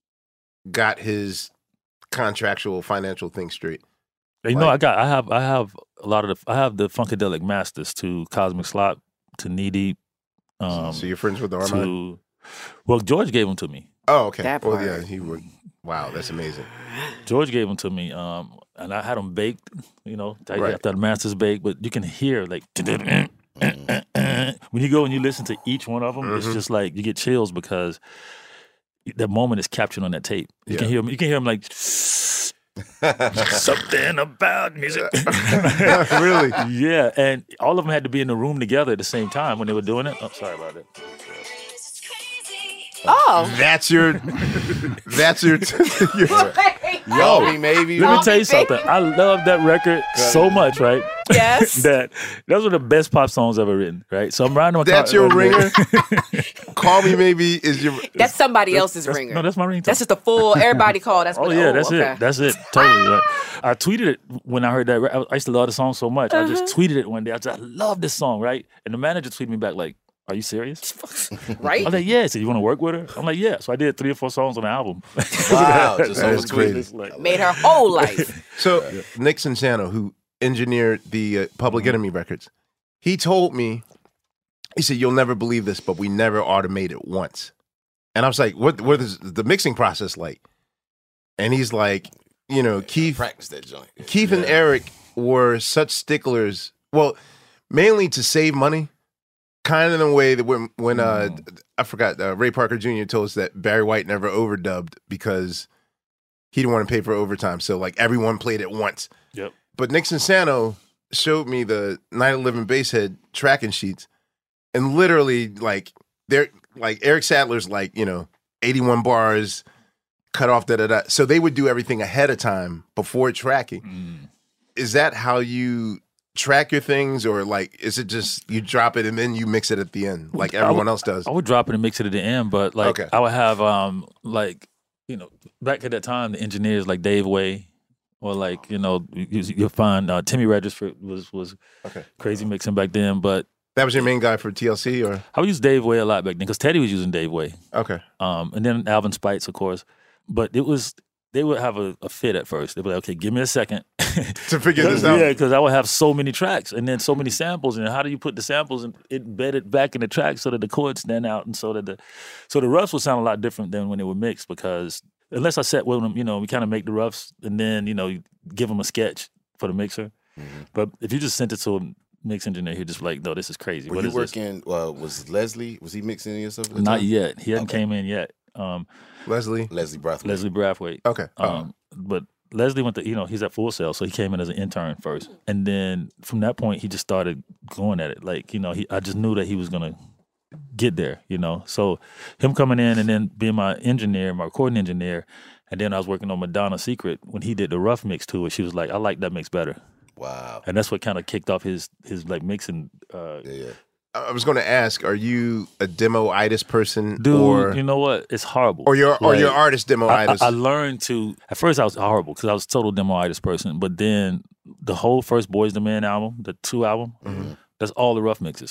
got his contractual financial thing straight. You like, know, I got, I have, I have a lot of the, I have the Funkadelic Masters to Cosmic Slop, to Knee Deep. Um, so you're friends with the Armand? Well, George gave them to me. Oh, okay. That well, part. yeah, he would. Wow, that's amazing. George gave them to me, um, and I had them baked, you know, right. after the master's baked, but you can hear like, when you go and you listen to each one of them, mm-hmm. it's just like, you get chills because, that moment is captured on that tape. You Yeah. can hear him. You can hear him like something about music. Really? Yeah, and all of them had to be in the room together at the same time when they were doing it. Oh, sorry about that. Oh. That's your. That's your. your Yo, me maybe. Let me tell you something. I love that record so much, right? Yes. that those are the best pop songs ever written, right? So I'm riding on my That's car. your ringer. Call Me Maybe is your. That's somebody else's That's- ringer. No, that's my ringtone. That's just a full, everybody call. That's Oh what, yeah, that's okay. it. That's it. Totally. Right. I tweeted it when I heard that. I I used to love the song so much. I Uh-huh. just tweeted it one day. I just I love this song, right? And the manager tweeted me back like, "Are you serious?" Right? I was like, "Yeah." He said, "You want to work with her?" I'm like, "Yeah." So I did three or four songs on the album. Wow, just That over is tweet. crazy. Like, Made her whole life. So Nick Sano, who engineered the uh, Public Mm-hmm. Enemy records, he told me, he said, "You'll never believe this, but we never automated once." And I was like, "What? What is the mixing process like?" And he's like, "You know, Keith, Practice that joint. Keith and Eric were such sticklers. Well, mainly to save money." Kind of in a way that when when uh, I forgot uh, Ray Parker Junior told us that Barry White never overdubbed because he didn't want to pay for overtime, so like everyone played it once. Yep. But Nick Sano showed me the nine eleven Basshead tracking sheets, and literally like they're like Eric Sadler's like you know eighty-one bars cut off da da da. So they would do everything ahead of time before tracking. Mm. Is that how you track your things, or like is it just you drop it and then you mix it at the end like I everyone would- else does? I would drop it and mix it at the end, but like Okay. I would have um like you know back at that time the engineers like Dave Way or like you know you, you'll find uh, Timmy Regisford was was Okay. crazy mixing back then, but That was your main guy for T L C, or I would use Dave Way a lot back then because Teddy was using Dave Way, okay, um and then Alvin Spites of course, but it was. They would have a, a fit at first. They'd be like, okay, give me a second. to figure this out? Yeah, because I would have so many tracks and then so many samples. And how do you put the samples and embed it back in the track so that the chords stand out and so that the so the roughs would sound a lot different than when they were mixed because unless I set with them, you know, we kind of make the roughs and then, you know, you give them a sketch for the mixer. Mm-hmm. But if you just sent it to a mix engineer, he'd just be like, no, this is crazy. Were What you is this? working? Uh, was Leslie? Was he mixing any of your stuff? at the Not time? yet. He hadn't Okay. came in yet. Um, Leslie. Leslie Brathwaite. Leslie Brathwaite. Okay. Oh. Um, but Leslie went to, you know, he's at Full Sail, so he came in as an intern first. And then from that point, he just started going at it. Like, you know, he I just knew that he was going to get there, you know. So him coming in and then being my engineer, my recording engineer, and then I was working on Madonna Secret. When he did the rough mix to it, she was like, I like that mix better. Wow. And that's what kind of kicked off his, his like, mixing. Uh, Yeah, yeah. I was going to ask, are you a demo-itis person, Dude, or you know what? It's horrible. or your or Like, your artist I, demo-itis? I, I learned to. At first, I was horrible because I was a total demoitis person. But then the whole first Boys the Men album, the two album, Mm-hmm. that's all the rough mixes.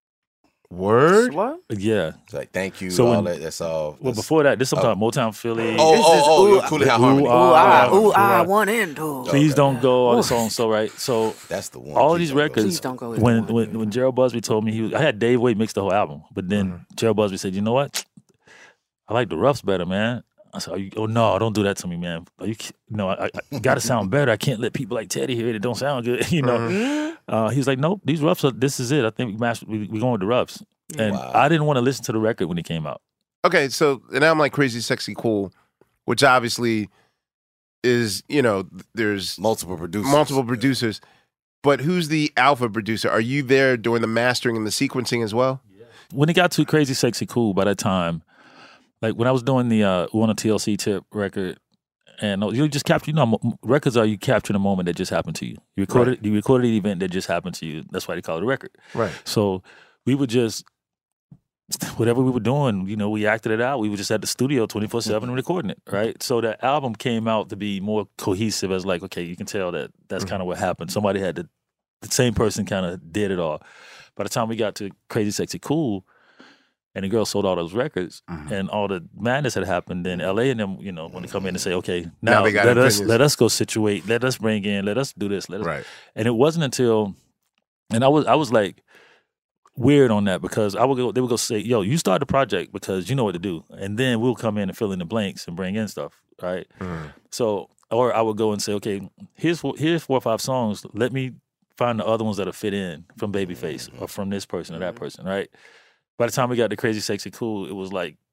Word. What? Yeah. It's like thank you. So all when- that. That's all. Well, That's- before that, this Oh. sometimes Motown Philly. Oh, oh, oh, ooh, you're cool how ooh, harmony. ah, Ooh, ah, ooh, ah, ah. one and two. Please Okay. don't go. All the songs, so right. So That's the one. all Please these don't go. records. Please don't go with When one. when when Gerald Busby told me he was, I had Dave Wade mix the whole album, but then Mm-hmm. Gerald Busby said, "You know what? I like the roughs better, man." I said, Are you, "Oh no, don't do that to me, man. Are you, ki- no, I, I got to sound better. I can't let people like Teddy hear it. It don't sound good, you know." Mm-hmm. Uh, he's like, "Nope, these roughs. Are, this is it. I think we mastered. We, we going with the roughs." And Wow. I didn't want to listen to the record when it came out. Okay, so and now I'm like Crazy Sexy Cool, which obviously is, you know, there's Multiple producers. multiple producers, but who's the alpha producer? Are you there during the mastering and the sequencing as well? When it got too Crazy Sexy Cool, by that time, like when I was doing the uh, on a T L C tip record, and you just capture, you know, m- records are you capturing a moment that just happened to you. You recorded, you recorded an event that just happened to you. That's why they call it a record. Right. So we would just, whatever we were doing, you know, we acted it out. We were just at the studio twenty-four seven recording it, right? So the album came out to be more cohesive as like, okay, you can tell that that's kind of what happened. Somebody had to, the same person kind of did it all. By the time we got to Crazy Sexy Cool, and the girl sold all those records, and all the madness had happened, then L A and them, you know, when they come in and say, okay, Now now, they got let us opinions. let us go situate, let us bring in, let us do this, let us. Right. And it wasn't until, and I was I was like weird on that because I would go, they would go say, yo, you start the project because you know what to do, and then we'll come in and fill in the blanks and bring in stuff, right? So, or I would go and say, okay, here's four, here's four or five songs. Let me find the other ones that'll fit in from Babyface or from this person or that person, right? By the time we got to Crazy Sexy Cool, it was like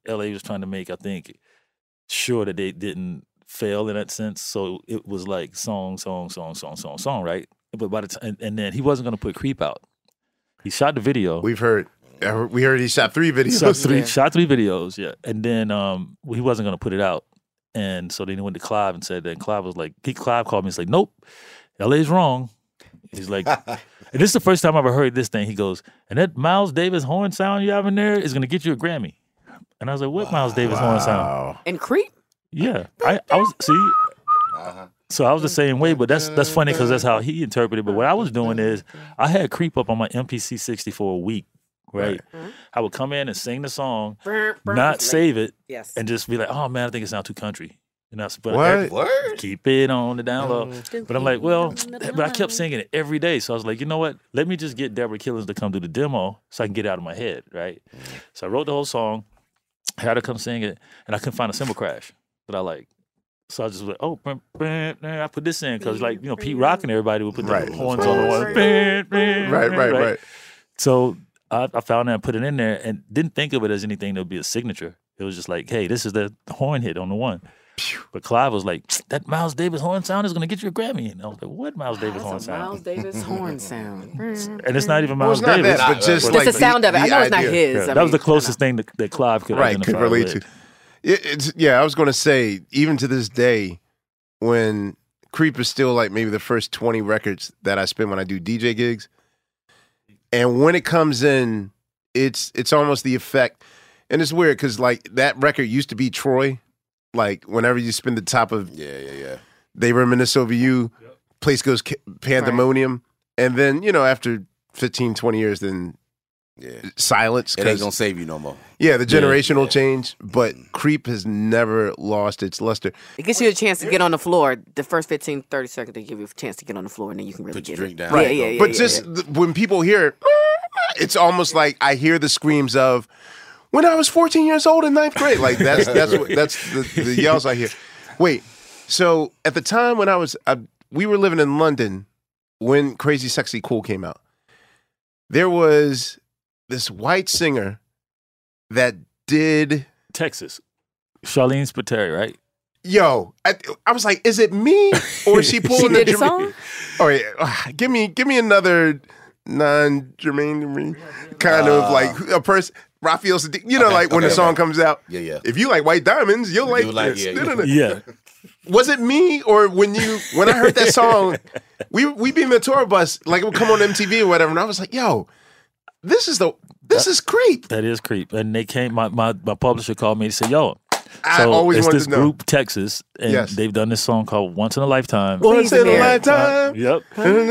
L A was trying to make, I think, sure that they didn't fail in that sense. So it was like song, song, song, song, song, song, right? But by the time, and, and then he wasn't going to put Creep out. He shot the video. We've heard, we heard he shot three videos. Shot three, yeah. shot three videos, yeah. And then um, he wasn't going to put it out. And so then he went to Clive and said that. And Clive was like, he, Clive called me and said, like, nope, L A's wrong. He's like, and this is the first time I ever heard this thing. He goes, and that Miles Davis horn sound you have in there is going to get you a Grammy. And I was like, what wow. Miles Davis wow. horn sound? And Creep? Yeah. I, I was, see, uh-huh. So I was the same way, but that's that's funny because that's how he interpreted. But what I was doing is I had Creep up on my M P C sixty for a week, right? Mm-hmm. I would come in and sing the song, not save it, yes. and just be like, oh, man, I think it sounds too country. And I was, but what? What? Keep it on the down low. Mm-hmm. But I'm like, well, but I kept singing it every day. So I was like, you know what? Let me just get Deborah Killens to come do the demo so I can get it out of my head, right? Mm-hmm. So I wrote the whole song, had her come sing it, and I couldn't find a cymbal crash that I like. So I was just like, oh, I put this in because, like, you know, Pete Rock and everybody would put the right. horns on the one. Right, right, right, right. So I, I found that and put it in there and didn't think of it as anything that would be a signature. It was just like, hey, this is the horn hit on the one. But Clive was like, that Miles Davis horn sound is going to get you a Grammy. And I was like, what Miles Davis That's horn a sound? Miles Davis horn sound. And it's not even Miles well, it's Davis. Not that, but just but like the sound the, of it. I know idea. it's not his. Yeah, I that mean, was the closest thing that, that Clive could right, could relate with. to. It, it's, yeah, I was going to say, even to this day, when Creep is still like maybe the first twenty records that I spin when I do D J gigs. And when it comes in, it's it's almost the effect. And it's weird because like that record used to be Troy. Like whenever you spin the top of yeah, yeah, yeah. They Reminisce Over You, yep. Place goes pandemonium. Right. And then, you know, after fifteen, twenty years, then yeah. silence. It ain't gonna save you no more. Yeah, the generational yeah, yeah. change, but Creep has never lost its luster. It gives you a chance to get on the floor. The first fifteen, thirty seconds, they give you a chance to get on the floor, and then you can really Put get your drink it. down. Right. Yeah, yeah, yeah. But yeah, just yeah. The, when people hear it, it's almost like I hear the screams of when I was fourteen years old in ninth grade. Like that's that's what that's the, the yells I hear. Wait, so at the time when I was, uh, we were living in London when Crazy Sexy Cool came out. There was this white singer that did Texas, Charlene Spiteri, right? Yo, I, I was like, is it me or is she pulling she the did the song? Oh yeah, uh, give me give me another non-germane to me kind uh, of like a person. Raphael Sadiq, you know, okay, like when okay, the song okay. comes out. Yeah, yeah. If you like White Diamonds, you'll like, you like this. Yeah, yeah. yeah. Was it me or when you when I heard that song, we we be in the tour bus, like it would come on M T V or whatever, and I was like, yo, this is the this that, is Creep. That is Creep. And they came, my my, my publisher called me and said, yo, I so always it's wanted this to know. group Texas, and Yes. they've done this song called Once in a Lifetime. Once in a lifetime. Yep.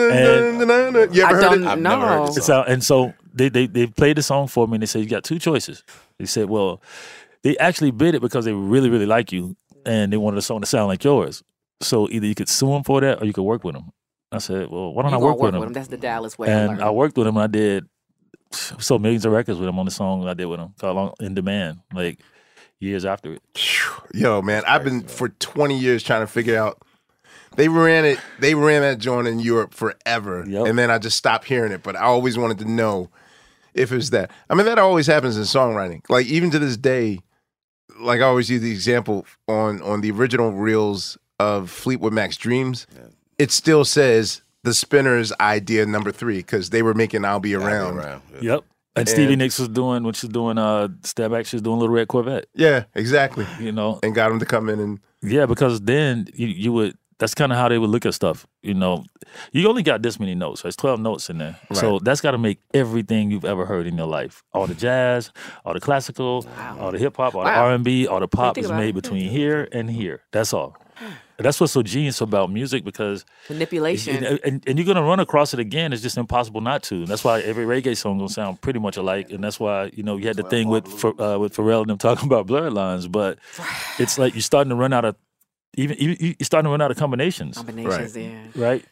And, you ever I heard don't it? I've know. never heard this It's song. out, and so they, they they played the song for me, and they said, you got two choices. They said, well, they actually bid it because they really, really like you, and they wanted a song to sound like yours. So either you could sue them for that, or you could work with them. I said, well, why don't You I gonna work, with them? That's the Dallas way. And I worked with him, and I did so millions of records with him on the song I did with him called On- In Demand, like years after it. Yo, man, I've been for twenty years trying to figure out. They ran it. They ran that joint in Europe forever, Yep. and then I just stopped hearing it. But I always wanted to know if it was that. I mean, that always happens in songwriting. Like even to this day, like I always use the example on on the original reels of Fleetwood Mac's Dreams. Yeah. It still says the Spinners' idea number three because they were making "I'll Be Around." I'll be around. Yeah. Yep. And, and Stevie Nicks was doing when she's doing uh Stab Act, she was doing Little Red Corvette. Yeah, exactly. You know, and got him to come in and yeah, because then you, you would. That's kind of how they would look at stuff. You know, you only got this many notes. There's twelve notes in there. Right. So that's got to make everything you've ever heard in your life. All the jazz, all the classical, wow. all the hip hop, all wow. the R and B, all the pop is made it. between here and here. That's all. And that's what's so genius about music because manipulation. And, and, and you're gonna run across it again. It's just impossible not to. And that's why every reggae song gonna sound pretty much alike. And that's why you know you had the thing with uh, with Pharrell and them talking about blurred lines. But it's like you're starting to run out of even, even you're starting to run out of combinations. Combinations, right. yeah. Right.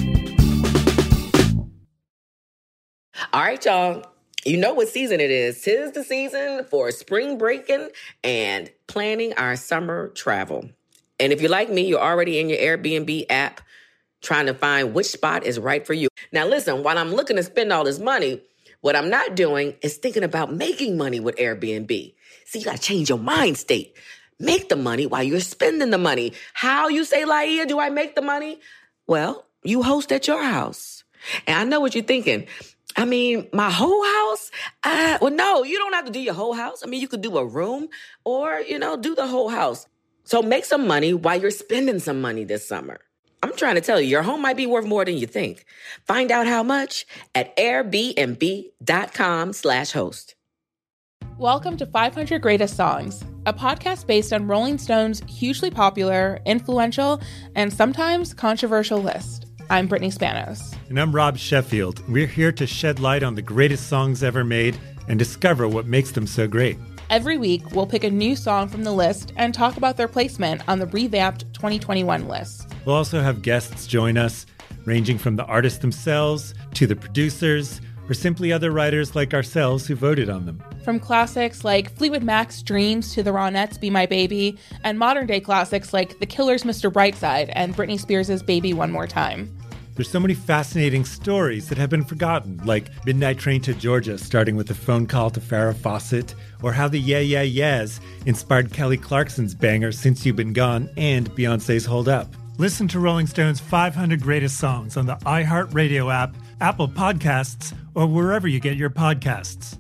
All right, y'all. You know what season it is. 'Tis the season for spring breaking and planning our summer travel. And if you're like me, you're already in your Airbnb app trying to find which spot is right for you. Now, listen, while I'm looking to spend all this money, What I'm not doing is thinking about making money with Airbnb. See, you got to change your mind state. Make the money while you're spending the money. How, you say, Laia, do I make the money? Well, you host at your house. And I know what you're thinking. I mean, my whole house? Uh, well, no, you don't have to do your whole house. I mean, you could do a room or, you know, do the whole house. So make some money while you're spending some money this summer. I'm trying to tell you, your home might be worth more than you think. Find out how much at airbnb.com slash host. Welcome to five hundred Greatest Songs, a podcast based on Rolling Stone's hugely popular, influential, and sometimes controversial list. I'm Brittany Spanos. And I'm Rob Sheffield. We're here to shed light on the greatest songs ever made and discover what makes them so great. Every week, we'll pick a new song from the list and talk about their placement on the revamped twenty twenty-one list. We'll also have guests join us, ranging from the artists themselves to the producers, or simply other writers like ourselves who voted on them. From classics like Fleetwood Mac's Dreams to the Ronettes' Be My Baby, and modern-day classics like The Killers' Mister Brightside and Britney Spears' Baby One More Time. There's so many fascinating stories that have been forgotten, like Midnight Train to Georgia starting with a phone call to Farrah Fawcett, or how the Yeah Yeah Yeahs inspired Kelly Clarkson's banger Since You've Been Gone and Beyoncé's Hold Up. Listen to Rolling Stone's five hundred Greatest Songs on the iHeartRadio app, Apple Podcasts, or wherever you get your podcasts.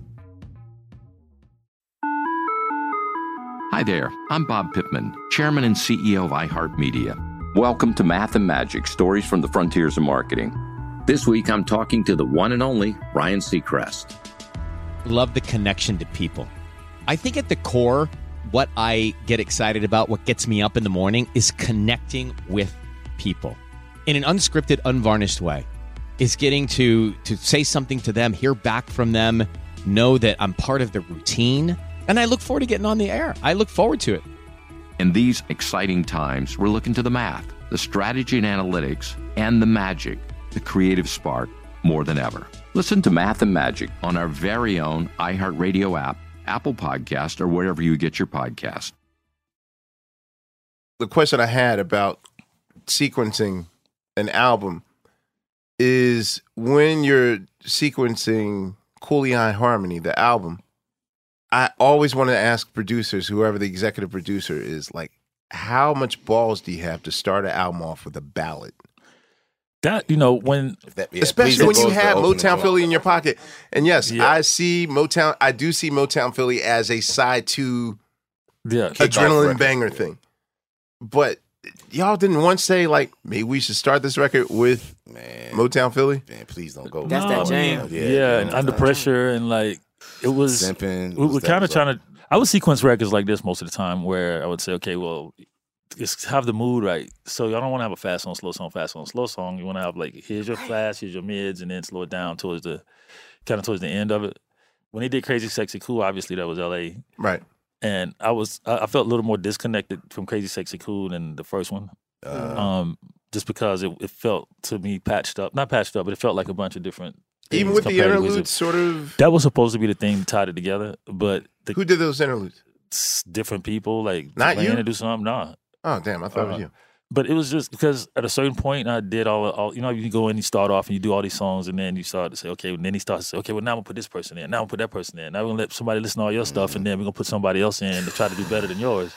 Hi there, I'm Bob Pittman, Chairman and C E O of iHeartMedia. Welcome to Math and Magic, Stories from the Frontiers of Marketing. This week, I'm talking to the one and only Ryan Seacrest. Love the connection to people. I think at the core, what I get excited about, what gets me up in the morning, is connecting with people in an unscripted, unvarnished way. Is getting to to say something to them, hear back from them, know that I'm part of the routine, and I look forward to getting on the air. I look forward to it. In these exciting times, we're looking to the math, the strategy and analytics, and the magic, the creative spark, more than ever. Listen to Math and Magic on our very own iHeartRadio app, Apple Podcast, or wherever you get your podcast. The question I had about sequencing an album is when you're sequencing Cooley Harmony, the album, I always want to ask producers, whoever the executive producer is, like, how much balls do you have to start an album off with a ballad? That, you know, when... That, yeah, especially when you have Motown Philly in your pocket. And yes, yeah. I see Motown, I do see Motown Philly as a side to yeah, adrenaline banger thing. But y'all didn't once say, like, maybe we should start this record with Man. Motown Philly? Man, please don't go. That's no, that jam. Yeah, yeah, and under pressure and, like, it was... Simping, we were kind of trying to... I would sequence records like this most of the time where I would say, okay, well... Just have the mood right. So y'all don't want to have a fast song, slow song, fast song, slow song. You want to have like, here's your fast, here's your mids, and then slow it down towards the, kind of towards the end of it. When they did Crazy Sexy Cool, obviously that was L A. Right. And I was, I felt a little more disconnected from Crazy Sexy Cool than the first one. Uh, um, just because it, it felt to me patched up, not patched up, but it felt like a bunch of different. Even with the interludes, sort of. That was supposed to be the thing that tied it together, but the, who did those interludes? Different people, like not you. To do something, nah. Oh damn! I thought uh, it was you. But it was just because at a certain point I did all, all you know, you go in, you start off and you do all these songs, and then you start to say, okay, and then he starts to say, okay, well now I'm gonna put this person in, now I'm gonna put that person in, now we're gonna let somebody listen to all your mm-hmm. stuff, and then we're gonna put somebody else in to try to do better than yours.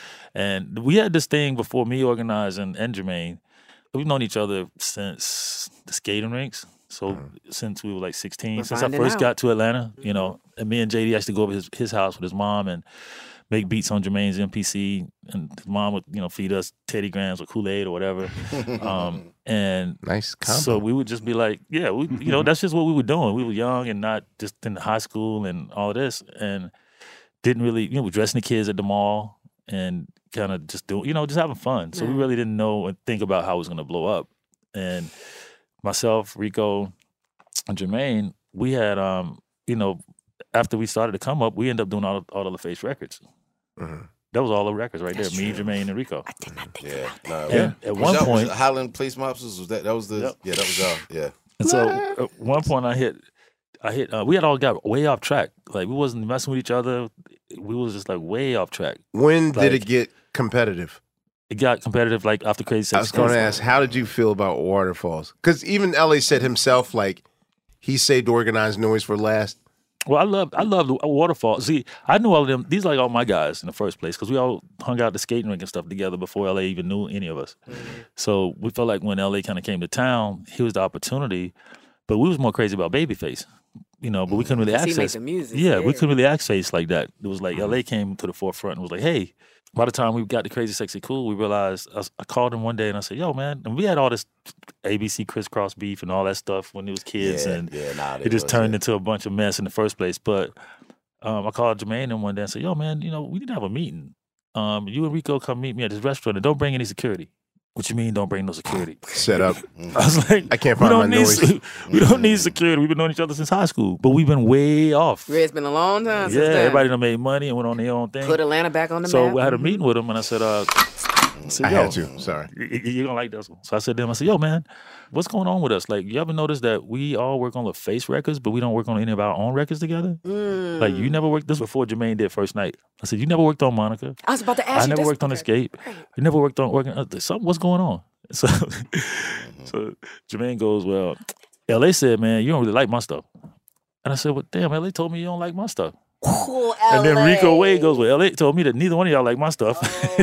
And we had this thing before me organizing and Jermaine. We've known each other since the skating rinks. So mm-hmm. since we were like sixteen, we're since I first out. got to Atlanta, you know, and me and J D actually go over his his house with his mom and make beats on Jermaine's M P C, and his mom would, you know, feed us Teddy Grahams or Kool-Aid or whatever. Um, and nice combo. So we would just be like, yeah, we, you know, that's just what we were doing. We were young and not just in high school and all of this, and didn't really, you know, we dressing the kids at the mall and kind of just doing, you know, just having fun. So yeah. we really didn't know and think about how it was going to blow up. And myself, Rico, and Jermaine, we had, um, you know, after we started to come up, we ended up doing all all of the LaFace records. Mm-hmm. That was all the records right That's there. True. Me, Jermaine, and Rico. I did not think yeah, about that. Nah, and yeah. At one that, point, was Highland Police Mobsters was that? That was the yep. yeah. That was y'all. Yeah. And so at one point, I hit, I hit. Uh, we had all got way off track. Like we wasn't messing with each other. We was just like way off track. When like, did it get competitive? It got competitive like after Crazy Sexy. I was going to ask, how did you feel about Waterfalls? Because even L A said himself, like he saved organized noise for last. Well, I love I love the Waterfall. See, I knew all of them. These are like all my guys in the first place because we all hung out at the skating rink and stuff together before L A even knew any of us. Mm-hmm. So we felt like when L A kind of came to town, here was the opportunity. But we was more crazy about Babyface, you know. But we couldn't really access. He made the music. Yeah, yeah, we couldn't really access like that. It was like L A came to the forefront and was like, hey. By the time we got to Crazy Sexy Cool, we realized, I, I called him one day and I said, yo, man, and we had all this A B C crisscross beef and all that stuff when we was kids, Yeah, and yeah, nah, it it just was, turned yeah. into a bunch of mess in the first place. But um, I called Jermaine in one day and said, yo, man, you know, we need to have a meeting. Um, you and Rico come meet me at this restaurant and don't bring any security. What you mean don't bring no security? Set up. I was like, I can't we find my don't need noise. we don't need security. We've been knowing each other since high school, but we've been way off. It's been a long time Yeah, since then. everybody done made money and went on their own thing. Put Atlanta back on the so map. I had a Mhm. meeting with him and I said, uh, I, said, I yo, had to. Sorry. you- You're gonna like this one. So I said to him, I said, yo, man, what's going on with us? Like, you ever notice that we all work on the face records, but we don't work on any of our own records together? Mm. Like, you never worked this before Jermaine did First Night. I said, you never worked on Monica. I was about to ask I you never this. worked on Escape. You never worked on working. Uh, something. What's going on? So, so Jermaine goes, well, L A said, man, you don't really like my stuff. And I said, well, damn, L A told me you don't like my stuff. Cool, And then L A. Rico Wade goes, well, L A told me that neither one of y'all like my stuff.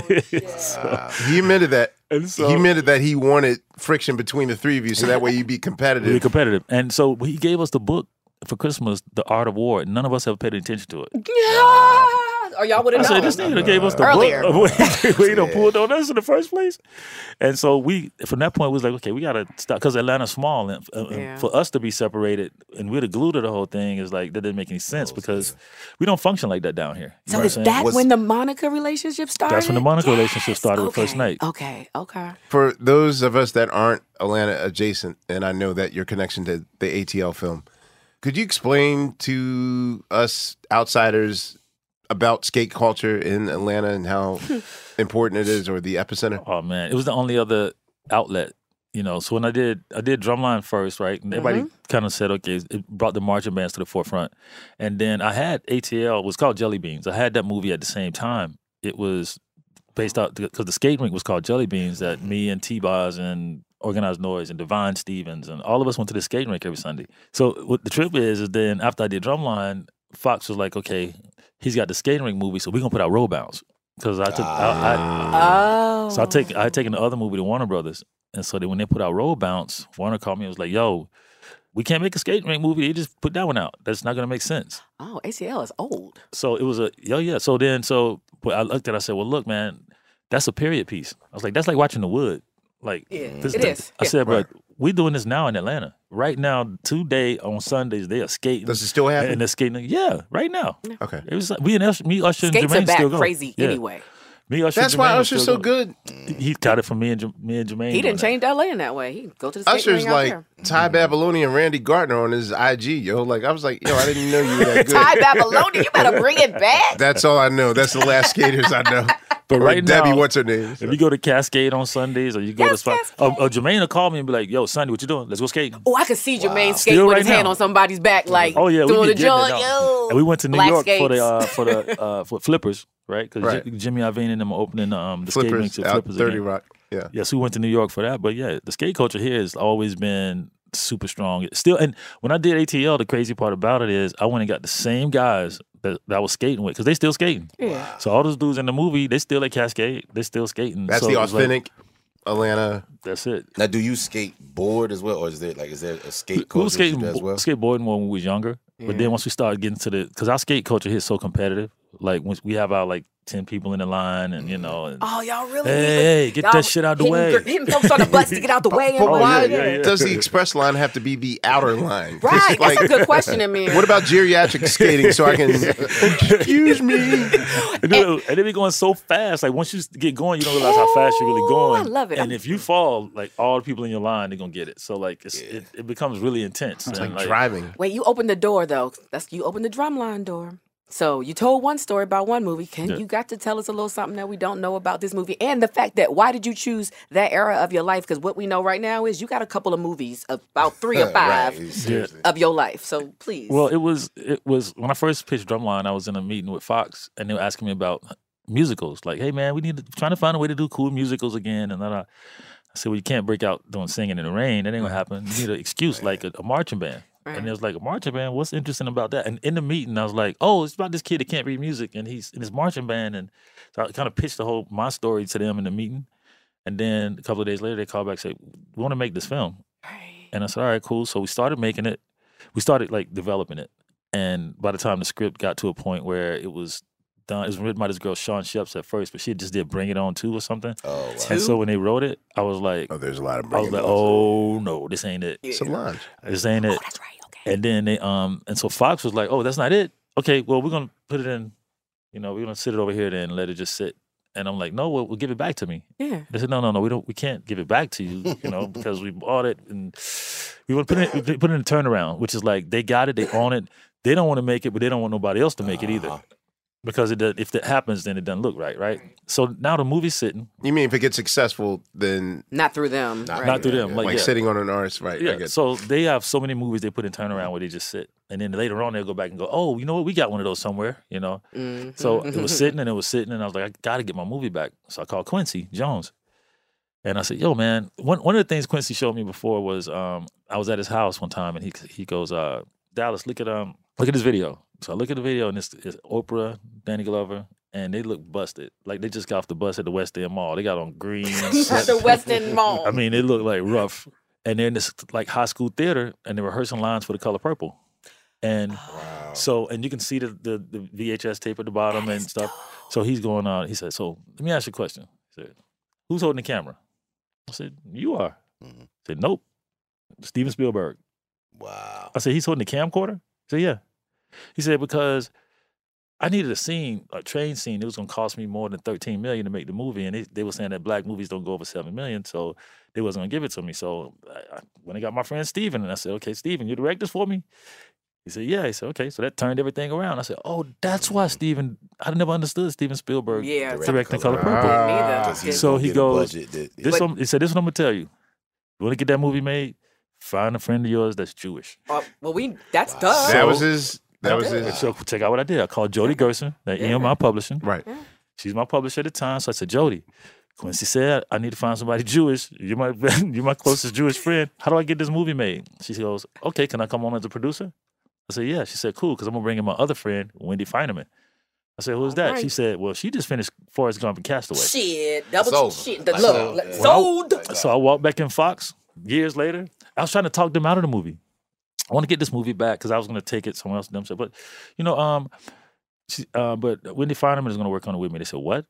So- Uh, he admitted that. And so- he admitted that he wanted friction between the three of you, so that way you'd be competitive. Really competitive. And so he gave us the book for Christmas, The Art of War. And none of us ever paid attention to it. Yeah. Or y'all would I have said, known. this nigga that gave us the Earlier. book. We don't pulled on us in the first place. And so we, from that point, we was like, okay, we got to stop. Because Atlanta's small. And, uh, and Yeah. for us to be separated, and we're the glue to the whole thing, is like, that didn't make any sense because we don't function like that down here. You So know is what I'm saying? that when the Monica relationship started? That's when the Monica Yes. relationship started okay. with First Night. Okay, okay. For those of us that aren't Atlanta adjacent, and I know that your connection to the A T L film, could you explain to us outsiders about skate culture in Atlanta and how important it is, or the epicenter? Oh man, it was the only other outlet, you know. So when I did, I did Drumline first, right? And everybody Mhm. kind of said, okay, it brought the marching bands to the forefront. And then I had A T L, it was called Jelly Beans. I had that movie at the same time. It was based out because the skate rink was called Jelly Beans. That me and T-Boz and Organized Noise and Divine Stevens and all of us went to the skate rink every Sunday. So what the trip is, is then after I did Drumline, Fox was like, okay, he's got the skating rink movie, so we're gonna put out Roll Bounce. Because I took, I, I, Oh. so I take, I had taken the other movie to Warner Brothers, and so then when they put out Roll Bounce, Warner called me and was like, "Yo, we can't make a skating rink movie. They just put that one out. That's not gonna make sense." Oh, A C L is old. So it was a, yo, yeah. So then, so but I looked at, it, I said, "Well, look, man, that's a period piece." I was like, "That's like watching The Wood." Like, Yeah, this it the- is. I Yeah. said, "But we're doing this now in Atlanta. Right now, today on Sundays, they are skating. Does it still happen? And they're skating. Yeah, right now. Okay. It was like, we and Usher, me, Usher, and Skates Jermaine are back still go. crazy Yeah. anyway. Me, Usher, That's Jermaine why are Usher's still so going. good. He got it from me and J- me and Jermaine. He doing didn't that. change L A in that way. He go to the skate Usher's ring out like there. Ty Babylonian and Randy Gardner on his I G, yo. Like, I was like, yo, I didn't know you were that good. Ty Babylonian, you better bring it back. That's all I know. That's the last skaters I know. But Or right Debbie, now, what's her name? if you go to Cascade on Sundays or you go to spot, oh, oh, Jermaine will call me and be like, "Yo, Sunday, what you doing? Let's go skating." Oh, I could see Jermaine skate Still with right his hand now. on somebody's back, like Oh yeah, we doing be the getting it joint. now. Yo, And we went to New black York for the skates. uh, for the uh, for Flippers, right? Because Right. Jimmy Iovine and them are opening um, the skate Flippers rinks at out Flippers thirty again. Rock. Yeah. Yes, we went to New York for that. But yeah, the skate culture here has always been super strong. It's still, and when I did A T L, the crazy part about it is I went and got the same guys that, that I was skating with because they still skating. Yeah. So all those dudes in the movie, they still at Cascade. They still skating. That's So the it was like- authentic Atlanta. that's it. Now, do you skateboard as well, or is there like is there a skate We, we culture were skating, as well? skateboarding when we was younger, but then once we started getting to the, because our skate culture here is so competitive. Like when we have our like ten people in the line, and you know, and Oh, y'all really? Hey, be- hey, get y'all that shit out the hitting way. gr- Hitting folks on the butts to get out the way. and But all why that. yeah, yeah. does the express line have to be the outer line? Right, Just that's a good question, Amir. What about geriatric skating so I can, excuse me? And then, and they be going so fast. Like once you get going, you don't realize how fast you're really going. I love it. And I'm- if you fall, like all the people in your line, they're gonna get it. So like it's, it, it becomes really intense. It's And, like driving. Wait, you opened the door though. That's you opened the drumline door. So you told one story about one movie. Can Yeah. you got to tell us a little something that we don't know about this movie, and the fact that why did you choose that era of your life? Because what we know right now is you got a couple of movies, about three or five Right, seriously. of your life. So please, Well, it was it was when I first pitched Drumline, I was in a meeting with Fox, and they were asking me about musicals. Like, hey man, we need to trying to find a way to do cool musicals again. And then I, I said, well, you can't break out doing Singing in the Rain. That ain't gonna happen. You need an excuse like a, a marching band. Right. And it was like, a marching band, what's interesting about that? And in the meeting, I was like, oh, it's about this kid that can't read music, and he's in his marching band. And so I kind of pitched the whole, my story to them in the meeting. And then a couple of days later, they called back and said, we want to make this film. Right. And I said, all right, cool. So we started making it. We started, like, developing it. And by the time the script got to a point where it was done, it was written by this girl, Sean Sheps, at first, but she just did Bring It On Two or something. Oh, wow. And so when they wrote it, I was like, oh, there's a lot of I was like, oh, no, this ain't it. Solange. This ain't it. Oh, that's right. Okay. And then they, um, and so Fox was like, oh, that's not it? Okay, well, we're going to put it in, you know, we're going to sit it over here then and let it just sit. And I'm like, no, we'll, we'll give it back to me. Yeah. They said, no, no, no, we don't, we can't give it back to you, you know, because we bought it and we want to put it, we put it in a turnaround, which is like they got it, they own it, they don't want to make it, but they don't want nobody else to make it either, because it does, if that happens, then it doesn't look right, right? So now the movie's sitting. You mean if it gets successful, then not through them, not, right. not through them, like, like, yeah. sitting on an artist, right? Yeah. I get So they have so many movies they put in turnaround where they just sit, and then later on they'll go back and go, oh, you know what, we got one of those somewhere, you know. Mm-hmm. So it was sitting and it was sitting, and I was like, I got to get my movie back. So I called Quincy Jones, and I said, yo, man, one one of the things Quincy showed me before was um, I was at his house one time, and he he goes, uh, Dallas, look at um look at this video. So I look at the video, and it's, it's Oprah, Danny Glover, and they look busted. Like they just got off the bus at the West End Mall. They got on green. The West End Mall. I mean, they look like rough. And they're in this like high school theater, and they're rehearsing lines for The Color Purple. And wow. so, and you can see the, the, the V H S tape at the bottom that and stuff. Dope. So he's going on. He said, so let me ask you a question. He said, who's holding the camera? I said, you are. Mm-hmm. I said, nope. Steven Spielberg. Wow. I said, he's holding the camcorder? He said, yeah. He said, because I needed a scene, a train scene. It was going to cost me more than thirteen million dollars to make the movie. And they, they were saying that black movies don't go over seven million dollars. So they wasn't going to give it to me. So I, I, when I got my friend Steven, and I said, okay, Steven, you direct this for me? He said, yeah. He said, okay. So that turned everything around. I said, oh, that's why Steven, I never understood Steven Spielberg yeah, directing Color Purple. Ah, so he goes, that, yeah. this one, he said, this is what I'm going to tell you. You want to get that movie made? Find a friend of yours that's Jewish. Uh, well, we that's wow. tough. That was his. That was his. So check out what I did. I called Jody Gerson, that yeah. E M I Publishing. Right. Yeah. She's my publisher at the time. So I said, Jody, Quincy said, I need to find somebody Jewish. You're my you're my closest Jewish friend. How do I get this movie made? She goes, okay, can I come on as a producer? I said, yeah. She said, cool, because I'm going to bring in my other friend, Wendy Feinerman. I said, who's that? Right. She said, well, she just finished Forrest Gump and Castaway. Shit. Double Sold. shit. The, Like look, sold. look, Yeah. sold. I, so I walked back in Fox years later. I was trying to talk them out of the movie. I want to get this movie back because I was going to take it someone else. Them said, but you know, um, she, uh, but Wendy Feinerman is going to work on it with me. They said, what?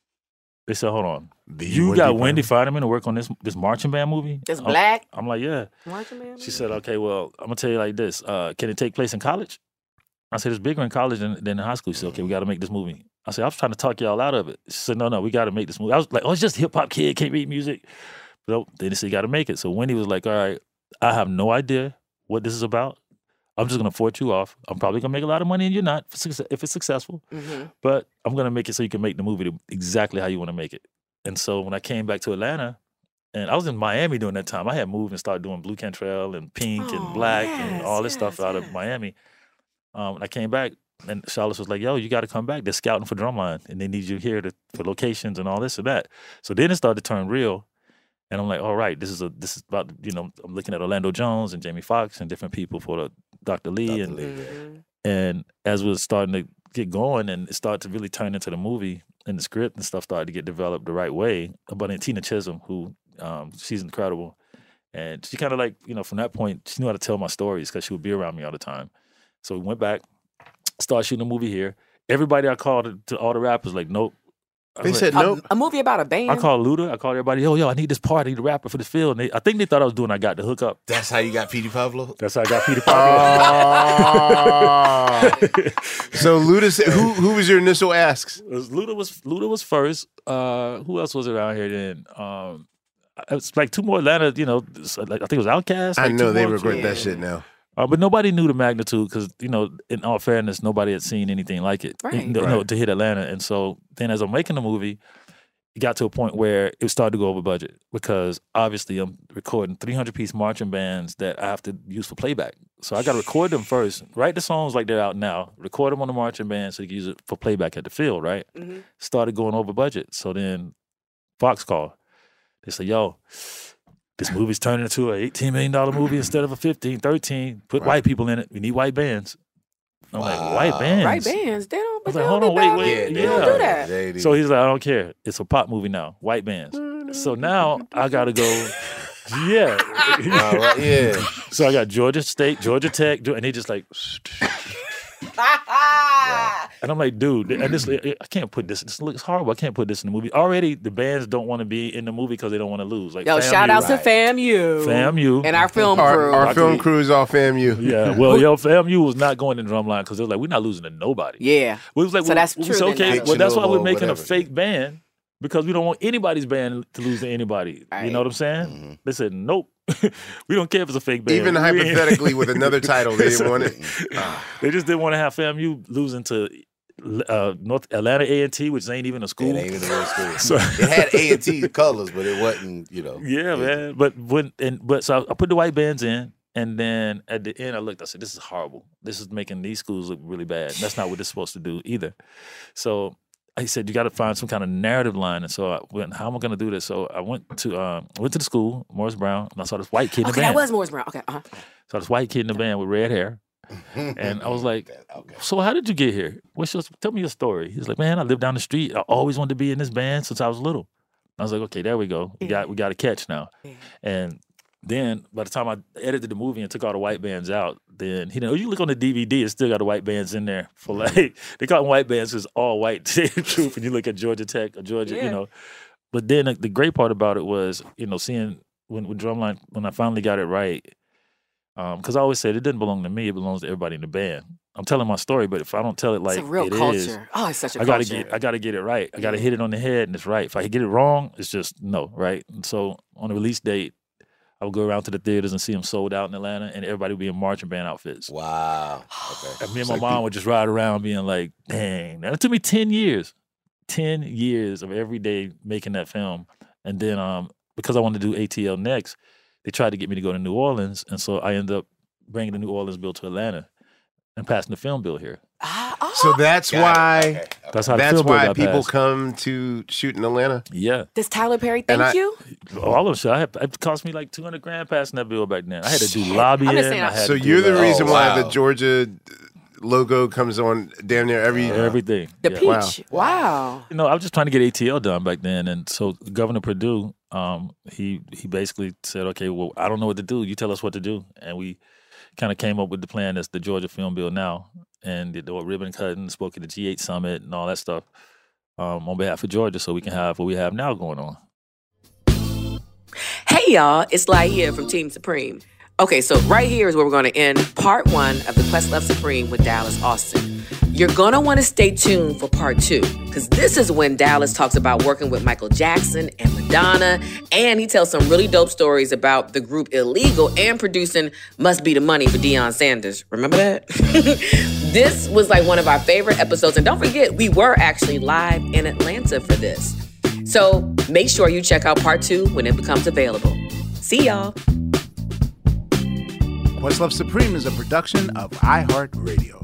They said, hold on, The you Wendy got Feinerman? Wendy Feinerman to work on this this marching band movie? It's I'm, black. I'm like, yeah. Marching band She movie? said, okay, well, I'm gonna tell you like this. Uh, can it take place in college? I said, it's bigger in college than, than in high school. She said, okay, we got to make this movie. I said, I was trying to talk y'all out of it. She said, no, no, we got to make this movie. I was like, oh, it's just a hip hop kid, can't read music. But they said, you got to make it. So Wendy was like, all right, I have no idea what this is about. I'm just going to force you off. I'm probably going to make a lot of money and you're not if it's successful. Mm-hmm. But I'm going to make it so you can make the movie exactly how you want to make it. And so when I came back to Atlanta, and I was in Miami during that time, I had moved and started doing Blue Cantrell and Pink Oh, and Black yes, and all this yes, stuff out yes. of Miami. Um, and I came back, and Charlotte was like, yo, you got to come back. They're scouting for Drumline, and they need you here to, for locations and all this and that. So then it started to turn real. And I'm like, all right, this is a this is about, you know, I'm looking at Orlando Jones and Jamie Foxx and different people for the Doctor Lee. Doctor And Lee, Mm-hmm. and as we were starting to get going and it started to really turn into the movie and the script and stuff started to get developed the right way. But then Tina Chisholm, who um, she's incredible. And she kind of like, you know, from that point, she knew how to tell my stories because she would be around me all the time. So we went back, started shooting a movie here. Everybody I called to, to all the rappers, like, nope. I They was said like, nope. A, a movie about a band. I called Luda. I called everybody, yo, yo, I need this part. I need a rapper for this field. And they, I think they thought I was doing I Got the Hook Up. That's how you got Petey Pablo? That's how I got Peter Pablo. Ah. So Luda said, who who was your initial asks? It was- Luda was Luda was first. Uh, who else was around here then? Um, it's like two more Atlanta, you know, like, I think it was Outkast. I like know two they more- regret that shit now. Uh, but nobody knew the magnitude because, you know, in all fairness, nobody had seen anything like it Right. you know, Right. to hit Atlanta. And so then as I'm making the movie, it got to a point where it started to go over budget because obviously I'm recording three hundred piece marching bands that I have to use for playback. So I got to record them first, write the songs like they're out now, record them on the marching band so you can use it for playback at the field, right? Mm-hmm. Started going over budget. So then Fox called. They said, yo, this movie's turning into an eighteen million dollars movie instead of a fifteen, thirteen. Put Right. white people in it. We need white bands. I'm Wow. like, white bands? Right bands. They don't, I but was they like, don't hold on, be wait, bad. wait. They Yeah. don't do that. They- So he's like, I don't care. It's a pop movie now. White bands. So now I got to go, yeah. All right, yeah. So I got Georgia State, Georgia Tech, and they just like, and I'm like, dude, and this, I can't put this, this looks horrible. I can't put this in the movie. Already, the bands don't want to be in the movie because they don't want to lose. Like, Yo, FAMU, shout out to Right. FAMU. FAMU. And our film Our, crew. our film crew's all FAMU. Yeah, well, yo, FAMU was not going in Drumline because they was like, we're not losing to nobody. Yeah. We was like, So well, that's we true said, then, okay, though. well, that's why we're Chernobyl, making whatever. a fake band because we don't want anybody's band to lose to anybody. Right. You know what I'm saying? Mm-hmm. They said, nope, we don't care if it's a fake band. Even We ain't- hypothetically with another title, they didn't want it. They just didn't want to have FAMU losing to uh, North Atlanta A and T, which ain't even a school. It ain't even a real school. So- it had A and T colors, but it wasn't, you know. Yeah, man. But when and but so I put the white bands in, and then at the end I looked. I said, "This is horrible. This is making these schools look really bad. That's not what it's supposed to do either." So I said, "You got to find some kind of narrative line." And so I went, "How am I going to do this?" So I went to um, went to the school, Morris Brown, and I saw this white kid in the Okay, band. that was Morris Brown. Okay, uh-huh. Saw this white kid in the band with red hair. And I was like, so how did you get here? What's your, tell me your story. He's like, man, I live down the street. I always wanted to be in this band since I was little. I was like, okay, there we go. We got we got a catch now. And then by the time I edited the movie and took all the white bands out, then he didn't, oh, you look on the D V D, it's still got the white bands in there for like, they call them white bands because all white troop. And you look at Georgia Tech or Georgia, Yeah. you know. But then the great part about it was, you know, seeing when, when Drumline, when I finally got it right, because I always said it didn't belong to me; it belongs to everybody in the band. I'm telling my story, but if I don't tell it like It's a real it culture. is, Oh, it's such a I gotta culture. get, I gotta get it right. I gotta hit it on the head, and it's right. If I get it wrong, it's just no, right. And so on the release date, I would go around to the theaters and see them sold out in Atlanta, and everybody would be in marching band outfits. Wow. Okay. And me and my mom would just ride around, being like, "Dang!" Now it took me ten years, ten years of every day making that film, and then um, because I wanted to do A T L next, they tried to get me to go to New Orleans, and so I ended up bringing the New Orleans bill to Atlanta and passing the film bill here. So that's Got it. why Okay, okay. That's how the that's film bill why got people passed. come to shoot in Atlanta. Yeah, Does Tyler Perry And thank I- you? all of them. I had, it cost me like two hundred grand passing that bill back then. I had to do lobbying. I'm just saying, I had So to do you're the like- reason Oh, why wow. the Georgia logo comes on damn near every. everything. The Yeah. peach. Wow. You know, I was just trying to get A T L done back then, and so Governor Perdue, um, he he basically said, "Okay, well, I don't know what to do. You tell us what to do," and we kind of came up with the plan that's the Georgia Film Bill now, and did the ribbon cutting, spoke at the G eight summit, and all that stuff um, on behalf of Georgia, so we can have what we have now going on. Hey y'all, it's Lai here from Team Supreme. Okay, so right here is where we're going to end part one of the Questlove Supreme with Dallas Austin. You're going to want to stay tuned for part two, because this is when Dallas talks about working with Michael Jackson and Madonna, and he tells some really dope stories about the group Illegal and producing Must Be the Money for Deion Sanders. Remember that? This was like one of our favorite episodes, and don't forget, we were actually live in Atlanta for this. So make sure you check out part two when it becomes available. See y'all. Questlove Supreme is a production of iHeartRadio.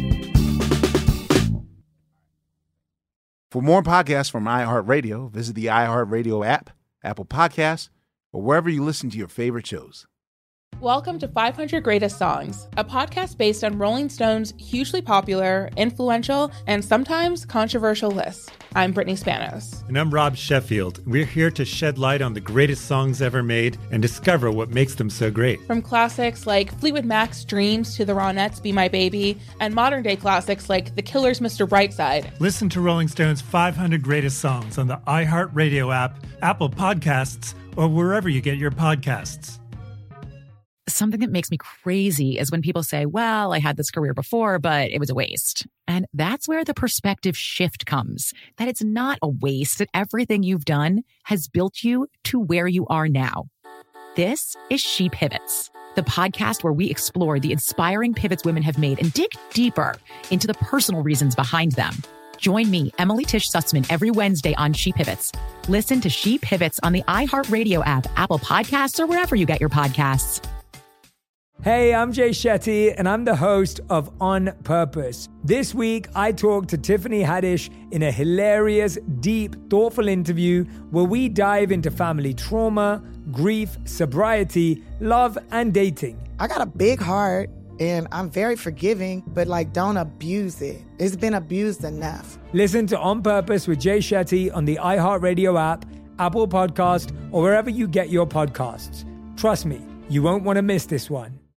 For more podcasts from iHeartRadio, visit the iHeartRadio app, Apple Podcasts, or wherever you listen to your favorite shows. Welcome to five hundred Greatest Songs, a podcast based on Rolling Stone's hugely popular, influential, and sometimes controversial list. I'm Brittany Spanos. And I'm Rob Sheffield. We're here to shed light on the greatest songs ever made and discover what makes them so great. From classics like Fleetwood Mac's Dreams to the Ronettes' Be My Baby, and modern day classics like The Killer's Mister Brightside. Listen to Rolling Stone's five hundred Greatest Songs on the iHeartRadio app, Apple Podcasts, or wherever you get your podcasts. Something that makes me crazy is when people say, well, I had this career before, but it was a waste. And that's where the perspective shift comes, that it's not a waste, that everything you've done has built you to where you are now. This is She Pivots, the podcast where we explore the inspiring pivots women have made and dig deeper into the personal reasons behind them. Join me, Emily Tish Sussman, every Wednesday on She Pivots. Listen to She Pivots on the iHeartRadio app, Apple Podcasts, or wherever you get your podcasts. Hey, I'm Jay Shetty, and I'm the host of On Purpose. This week, I talked to Tiffany Haddish in a hilarious, deep, thoughtful interview where we dive into family trauma, grief, sobriety, love, and dating. I got a big heart, and I'm very forgiving, but like, don't abuse it. It's been abused enough. Listen to On Purpose with Jay Shetty on the iHeartRadio app, Apple Podcast, or wherever you get your podcasts. Trust me, you won't want to miss this one.